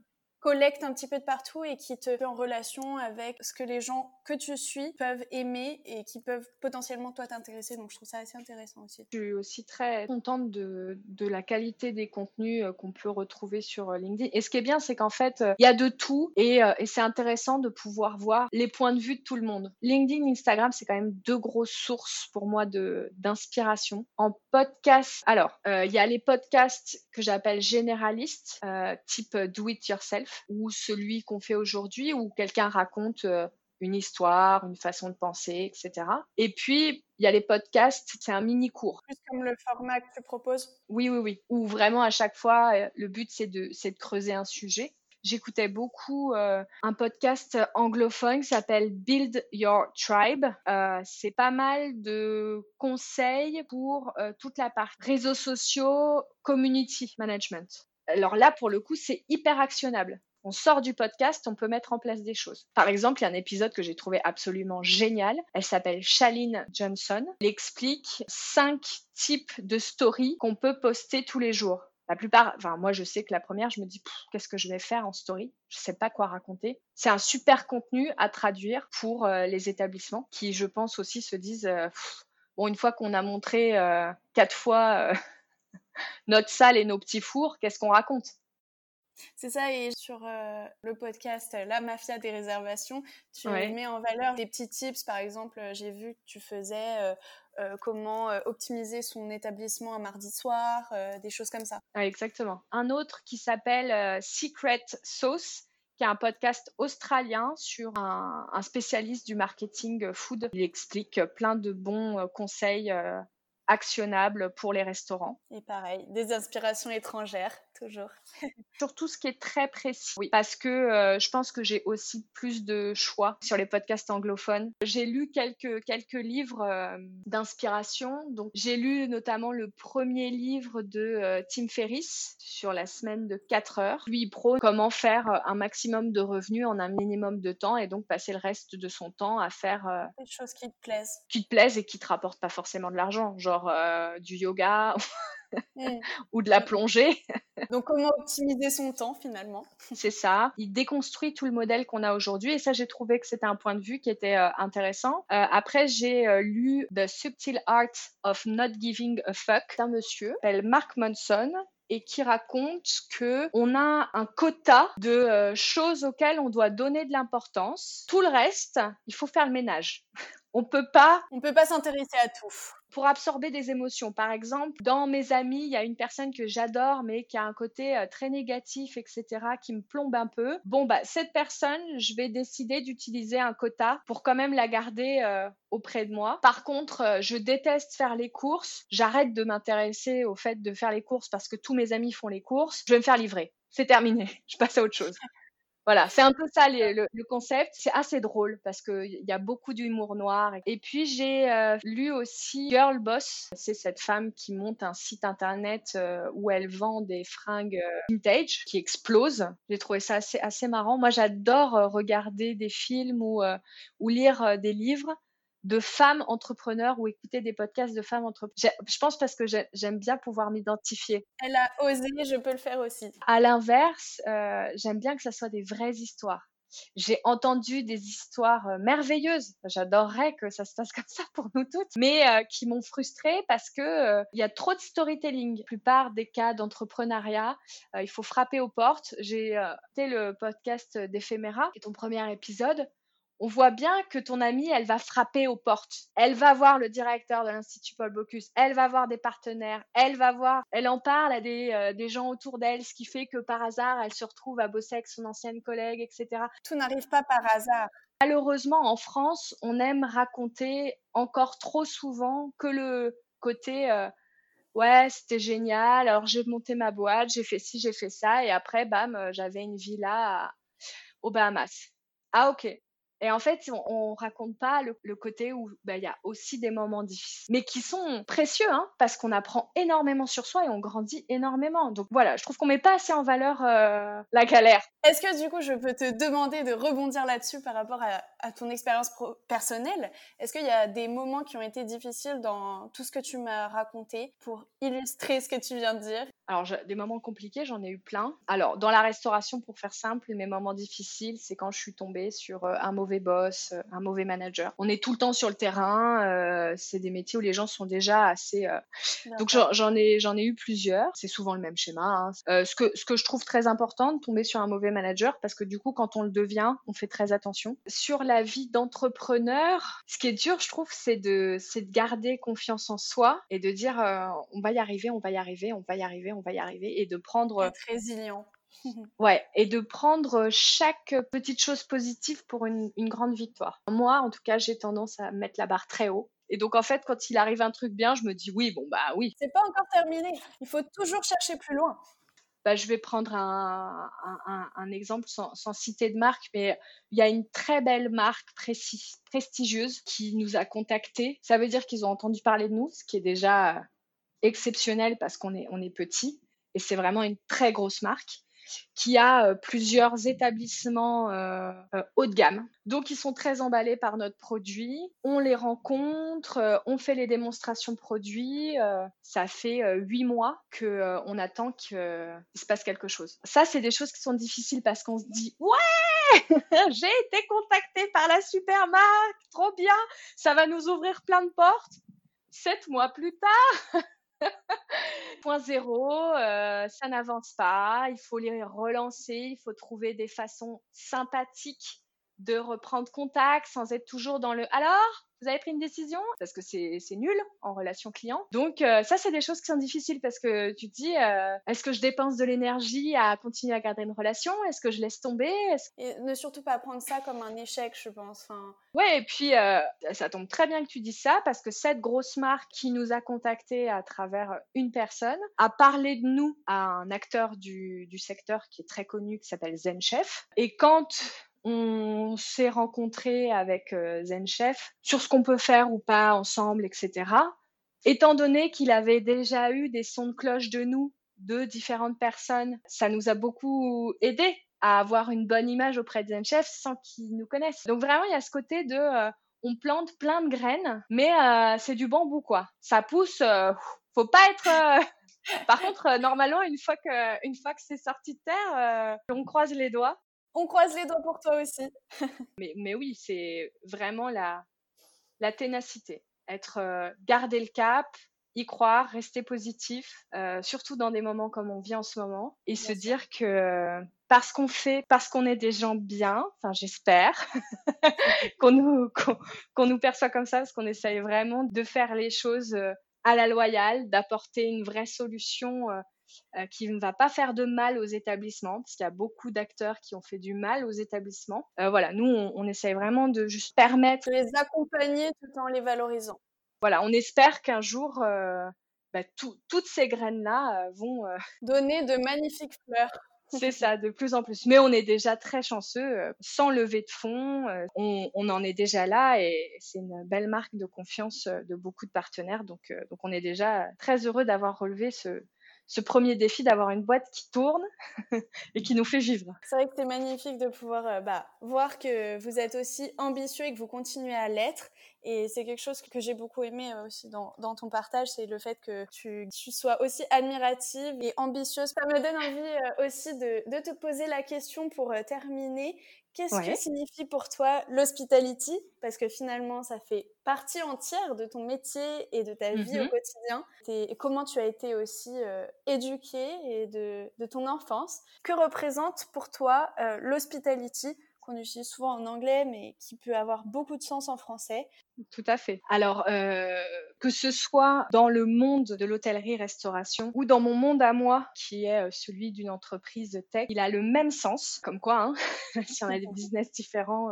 collecte un petit peu de partout et qui te met en relation avec ce que les gens que tu suis peuvent aimer et qui peuvent potentiellement toi t'intéresser. Donc je trouve ça assez intéressant aussi. Je suis aussi très contente de la qualité des contenus qu'on peut retrouver sur LinkedIn. Et ce qui est bien, c'est qu'en fait, il y a de tout et c'est intéressant de pouvoir voir les points de vue de tout le monde. LinkedIn, Instagram, c'est quand même deux grosses sources pour moi d'inspiration. En podcast, alors, il y a les podcasts que j'appelle généralistes, type Do It Yourself, ou celui qu'on fait aujourd'hui, où quelqu'un raconte une histoire, une façon de penser, etc. Et puis, il y a les podcasts, c'est un mini-cours. Plus comme le format que tu proposes. Oui. Où vraiment, à chaque fois, le but, c'est de creuser un sujet. J'écoutais beaucoup un podcast anglophone qui s'appelle Build Your Tribe. C'est pas mal de conseils pour toute la partie réseaux sociaux, community management. Alors là, pour le coup, c'est hyper actionnable. On sort du podcast, on peut mettre en place des choses. Par exemple, il y a un épisode que j'ai trouvé absolument génial. Elle s'appelle Shaleen Johnson. Elle explique 5 types de stories qu'on peut poster tous les jours. La plupart, enfin moi je sais que la première, je me dis qu'est-ce que je vais faire en story? Je sais pas quoi raconter. C'est un super contenu à traduire pour les établissements qui, je pense aussi, se disent bon, une fois qu'on a montré 4 fois notre salle et nos petits fours, qu'est-ce qu'on raconte? C'est ça, et sur le podcast La Mafia des réservations, tu mets en valeur des petits tips. Par exemple, j'ai vu que tu faisais comment optimiser son établissement un mardi soir, des choses comme ça. Ah, exactement. Un autre qui s'appelle Secret Sauce, qui est un podcast australien sur un spécialiste du marketing food. Il explique plein de bons conseils actionnables pour les restaurants. Et pareil, des inspirations étrangères, toujours. Surtout ce qui est très précis, oui, parce que je pense que j'ai aussi plus de choix sur les podcasts anglophones. J'ai lu quelques livres d'inspiration. Donc, j'ai lu notamment le premier livre de Tim Ferriss sur la semaine de 4 heures. Lui, il prône comment faire un maximum de revenus en un minimum de temps et donc passer le reste de son temps à faire des choses qui te plaisent. Qui te plaisent et qui te rapportent pas forcément de l'argent, genre du yoga ou de la plongée. Donc, comment optimiser son temps, finalement? C'est ça. Il déconstruit tout le modèle qu'on a aujourd'hui. Et ça, j'ai trouvé que c'était un point de vue qui était intéressant. Après, j'ai lu The Subtle Art of Not Giving a Fuck d'un monsieur qui s'appelle Mark Manson et qui raconte que on a un quota de choses auxquelles on doit donner de l'importance. Tout le reste, il faut faire le ménage. On peut pas s'intéresser à tout. Pour absorber des émotions. Par exemple, dans mes amis, il y a une personne que j'adore, mais qui a un côté très négatif, etc., qui me plombe un peu. Bon, cette personne, je vais décider d'utiliser un quota pour quand même la garder auprès de moi. Par contre, je déteste faire les courses. J'arrête de m'intéresser au fait de faire les courses parce que tous mes amis font les courses. Je vais me faire livrer. C'est terminé. Je passe à autre chose. Voilà, c'est un peu ça le concept. C'est assez drôle parce qu'il y a beaucoup d'humour noir. Et puis, j'ai lu aussi Girl Boss. C'est cette femme qui monte un site internet où elle vend des fringues vintage qui explosent. J'ai trouvé ça assez marrant. Moi, j'adore regarder des films ou lire des livres de femmes entrepreneurs ou écouter des podcasts de femmes entrepreneurs. Je pense parce que j'aime bien pouvoir m'identifier. Elle a osé, je peux le faire aussi. À l'inverse, j'aime bien que ça soit des vraies histoires. J'ai entendu des histoires merveilleuses. J'adorerais que ça se passe comme ça pour nous toutes, mais qui m'ont frustrée parce que il y a trop de storytelling. La plupart des cas d'entrepreneuriat, il faut frapper aux portes. J'ai écouté le podcast d'Ephéméra, qui est ton premier épisode. On voit bien que ton amie, elle va frapper aux portes. Elle va voir le directeur de l'Institut Paul Bocuse. Elle va voir des partenaires. Elle en parle à des gens autour d'elle, ce qui fait que par hasard, elle se retrouve à bosser avec son ancienne collègue, etc. Tout n'arrive pas par hasard. Malheureusement, en France, on aime raconter encore trop souvent que le côté ouais, c'était génial. Alors, j'ai monté ma boîte, j'ai fait ci, j'ai fait ça. Et après, bam, j'avais une villa aux Bahamas. Ah, ok. Et en fait, on raconte pas le côté où il y a aussi des moments difficiles, mais qui sont précieux, hein, parce qu'on apprend énormément sur soi et on grandit énormément. Donc voilà, je trouve qu'on met pas assez en valeur la galère. Est-ce que du coup, je peux te demander de rebondir là-dessus par rapport à ton expérience personnelle? Est-ce qu'il y a des moments qui ont été difficiles dans tout ce que tu m'as raconté pour illustrer ce que tu viens de dire? Alors, des moments compliqués, j'en ai eu plein. Alors, dans la restauration, pour faire simple, mes moments difficiles, c'est quand je suis tombée sur un mauvais boss, un mauvais manager. On est tout le temps sur le terrain. C'est des métiers où les gens sont déjà assez. Donc, D'accord. j'en ai eu plusieurs. C'est souvent le même schéma, hein. Ce que je trouve très important, de tomber sur un mauvais manager, parce que du coup, quand on le devient, on fait très attention. Sur la vie d'entrepreneur, ce qui est dur, je trouve, c'est de garder confiance en soi et de dire on va y arriver, on va y arriver, on va y arriver, on va y arriver, et de prendre Être résilient. ouais, et de prendre chaque petite chose positive pour une grande victoire. Moi, en tout cas, j'ai tendance à mettre la barre très haut. Et donc, en fait, quand il arrive un truc bien, je me dis oui, bon, bah oui. C'est pas encore terminé. Il faut toujours chercher plus loin. Bah, je vais prendre un exemple sans citer de marque, mais il y a une très belle marque prestigieuse qui nous a contactés. Ça veut dire qu'ils ont entendu parler de nous, ce qui est déjà exceptionnel parce qu'on est petit. Et c'est vraiment une très grosse marque qui a plusieurs établissements haut de gamme. Donc, ils sont très emballés par notre produit. On les rencontre, on fait les démonstrations produits. Ça fait 8 mois qu'on attend qu'il se passe quelque chose. Ça, c'est des choses qui sont difficiles parce qu'on se dit « Ouais, j'ai été contactée par la super marque, trop bien, ça va nous ouvrir plein de portes. » 7 mois plus tard, point zéro, ça n'avance pas, il faut les relancer, il faut trouver des façons sympathiques de reprendre contact sans être toujours dans le alors, vous avez pris une décision? Parce que c'est nul en relation client. Donc, ça, c'est des choses qui sont difficiles parce que tu te dis, est-ce que je dépense de l'énergie à continuer à garder une relation? Est-ce que je laisse tomber? Et ne surtout pas prendre ça comme un échec, je pense. Enfin, Ouais, et puis ça tombe très bien que tu dises ça parce que cette grosse marque qui nous a contactés à travers une personne a parlé de nous à un acteur du secteur qui est très connu, qui s'appelle Zen Chef. Et quand on s'est rencontrés avec Zen Chef sur ce qu'on peut faire ou pas ensemble, etc., étant donné qu'il avait déjà eu des sons de cloche de nous, de différentes personnes, ça nous a beaucoup aidé à avoir une bonne image auprès de Zen Chef sans qu'ils nous connaissent. Donc vraiment, il y a ce côté de on plante plein de graines, mais c'est du bambou, quoi. Ça pousse, faut pas être... Par contre, normalement, une fois que c'est sorti de terre, on croise les doigts. on croise les doigts pour toi aussi. Mais oui, c'est vraiment la ténacité. Garder le cap, y croire, rester positif, surtout dans des moments comme on vit en ce moment, et se dire que parce qu'on est des gens bien, enfin j'espère, qu'on nous perçoit comme ça, parce qu'on essaye vraiment de faire les choses à la loyale, d'apporter une vraie solution qui ne va pas faire de mal aux établissements, parce qu'il y a beaucoup d'acteurs qui ont fait du mal aux établissements. Voilà, nous, on essaye vraiment de juste permettre... De les accompagner tout en les valorisant. Voilà, on espère qu'un jour, toutes ces graines-là vont... Donner de magnifiques fleurs. C'est ça, de plus en plus. Mais on est déjà très chanceux, sans lever de fonds, on en est déjà là, et c'est une belle marque de confiance de beaucoup de partenaires. Donc on est déjà très heureux d'avoir relevé ce premier défi, d'avoir une boîte qui tourne et qui nous fait vivre. C'est vrai que c'est magnifique de pouvoir voir que vous êtes aussi ambitieux et que vous continuez à l'être. Et c'est quelque chose que j'ai beaucoup aimé aussi dans ton partage, c'est le fait que tu sois aussi admirative et ambitieuse. Ça me donne envie aussi de te poser la question pour terminer. Qu'est-ce que Ouais. signifie pour toi l'hospitality? Parce que finalement, ça fait partie entière de ton métier et de ta vie au quotidien. Et comment tu as été aussi éduquée et de ton enfance. Que représente pour toi l'hospitality, qu'on utilise souvent en anglais, mais qui peut avoir beaucoup de sens en français? Tout à fait. Alors, que ce soit dans le monde de l'hôtellerie-restauration ou dans mon monde à moi, qui est celui d'une entreprise tech, il a le même sens, comme quoi, hein, si on a des business différents,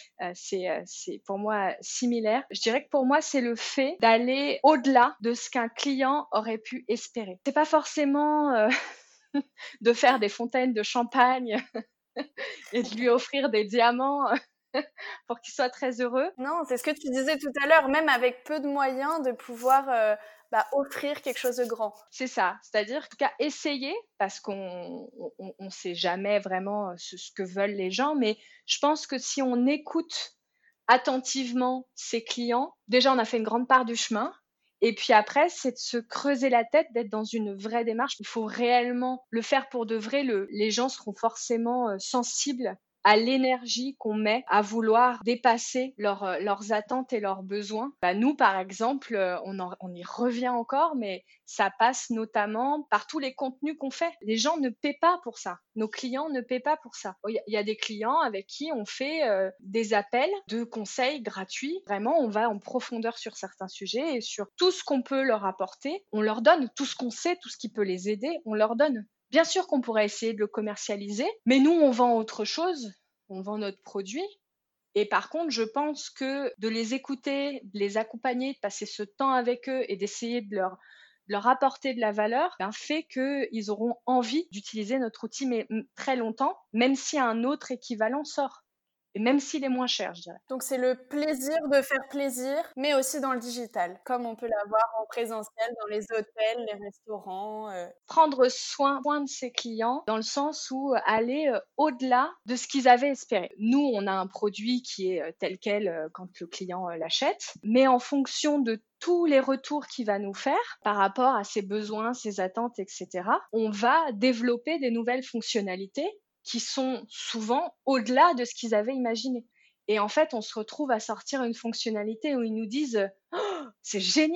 c'est pour moi similaire. Je dirais que pour moi, c'est le fait d'aller au-delà de ce qu'un client aurait pu espérer. C'est pas forcément de faire des fontaines de champagne et de lui offrir des diamants pour qu'ils soient très heureux. Non, c'est ce que tu disais tout à l'heure, même avec peu de moyens, de pouvoir offrir quelque chose de grand. C'est ça, c'est-à-dire en tout cas essayer, parce qu'on sait jamais vraiment ce que veulent les gens, mais je pense que si on écoute attentivement ses clients, déjà on a fait une grande part du chemin. Et puis après, c'est de se creuser la tête, d'être dans une vraie démarche. Il faut réellement le faire pour de vrai. Les gens seront forcément sensibles à l'énergie qu'on met à vouloir dépasser leurs attentes et leurs besoins. Nous, par exemple, on y revient encore, mais ça passe notamment par tous les contenus qu'on fait. Les gens ne paient pas pour ça. Nos clients ne paient pas pour ça. Il y a des clients avec qui on fait des appels de conseils gratuits. Vraiment, on va en profondeur sur certains sujets et sur tout ce qu'on peut leur apporter. On leur donne tout ce qu'on sait, tout ce qui peut les aider, on leur donne. Bien sûr qu'on pourrait essayer de le commercialiser, mais nous, on vend autre chose, on vend notre produit. Et par contre, je pense que de les écouter, de les accompagner, de passer ce temps avec eux et d'essayer de leur apporter de la valeur, fait qu'ils auront envie d'utiliser notre outil mais très longtemps, même si un autre équivalent sort. Et même s'il est moins cher, je dirais. Donc, c'est le plaisir de faire plaisir, mais aussi dans le digital, comme on peut l'avoir en présentiel dans les hôtels, les restaurants. Prendre soin de ses clients dans le sens où aller au-delà de ce qu'ils avaient espéré. Nous, on a un produit qui est tel quel quand le client l'achète, mais en fonction de tous les retours qu'il va nous faire par rapport à ses besoins, ses attentes, etc., on va développer des nouvelles fonctionnalités qui sont souvent au-delà de ce qu'ils avaient imaginé. Et en fait, on se retrouve à sortir une fonctionnalité où ils nous disent oh, « c'est génial !»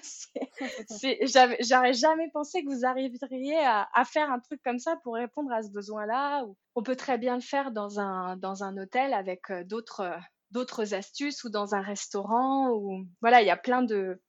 J'aurais jamais pensé que vous arriveriez à faire un truc comme ça pour répondre à ce besoin-là. On peut très bien le faire dans un hôtel avec d'autres astuces ou dans un restaurant. Voilà, il y a plein de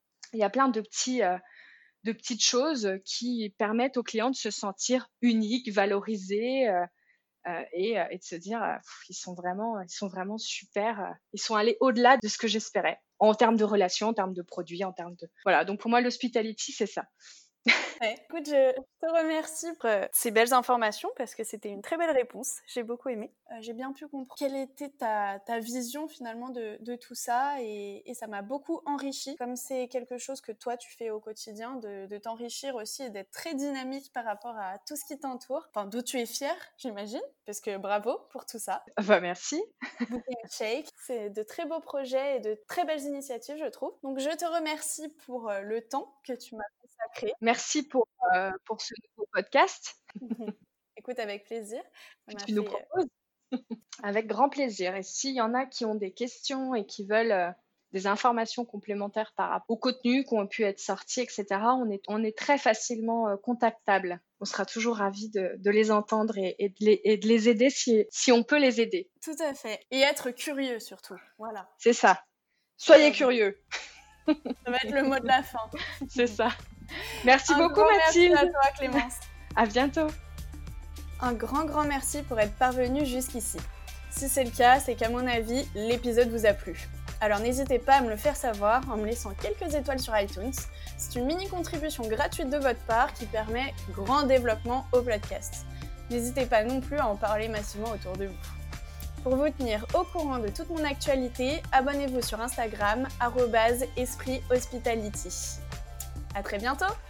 petites choses qui permettent aux clients de se sentir uniques, valorisés et de se dire ils sont vraiment super. Ils sont allés au-delà de ce que j'espérais en termes de relations, en termes de produits, en termes de... Voilà, donc pour moi, l'hospitality, c'est ça. Ouais. Écoute, je te remercie pour ces belles informations parce que c'était une très belle réponse. J'ai beaucoup aimé. J'ai bien pu comprendre quelle était ta vision finalement de tout ça et ça m'a beaucoup enrichi. Comme c'est quelque chose que toi tu fais au quotidien, de t'enrichir aussi et d'être très dynamique par rapport à tout ce qui t'entoure. Enfin, d'où tu es fière, j'imagine, parce que bravo pour tout ça. Merci. Booking Shake, c'est de très beaux projets et de très belles initiatives, je trouve. Donc, je te remercie pour le temps que tu m'as consacré. Merci pour ce nouveau podcast. Écoute, avec plaisir. Tu nous proposes. Avec grand plaisir. Et s'il y en a qui ont des questions et qui veulent des informations complémentaires par rapport au contenu qui ont pu être sortis, etc., on est très facilement contactable. On sera toujours ravis de les entendre et de les aider si on peut les aider. Tout à fait. Et être curieux surtout. Voilà. C'est ça. Soyez curieux. Ça va être le mot de la fin. C'est ça. Merci beaucoup, Mathilde. Merci à toi, Clémence. À bientôt. Un grand merci pour être parvenu jusqu'ici. Si c'est le cas, c'est qu'à mon avis, l'épisode vous a plu. Alors n'hésitez pas à me le faire savoir en me laissant quelques étoiles sur iTunes. C'est une mini contribution gratuite de votre part qui permet grand développement au podcast. N'hésitez pas non plus à en parler massivement autour de vous. Pour vous tenir au courant de toute mon actualité, abonnez-vous sur Instagram @esprithospitality. À très bientôt!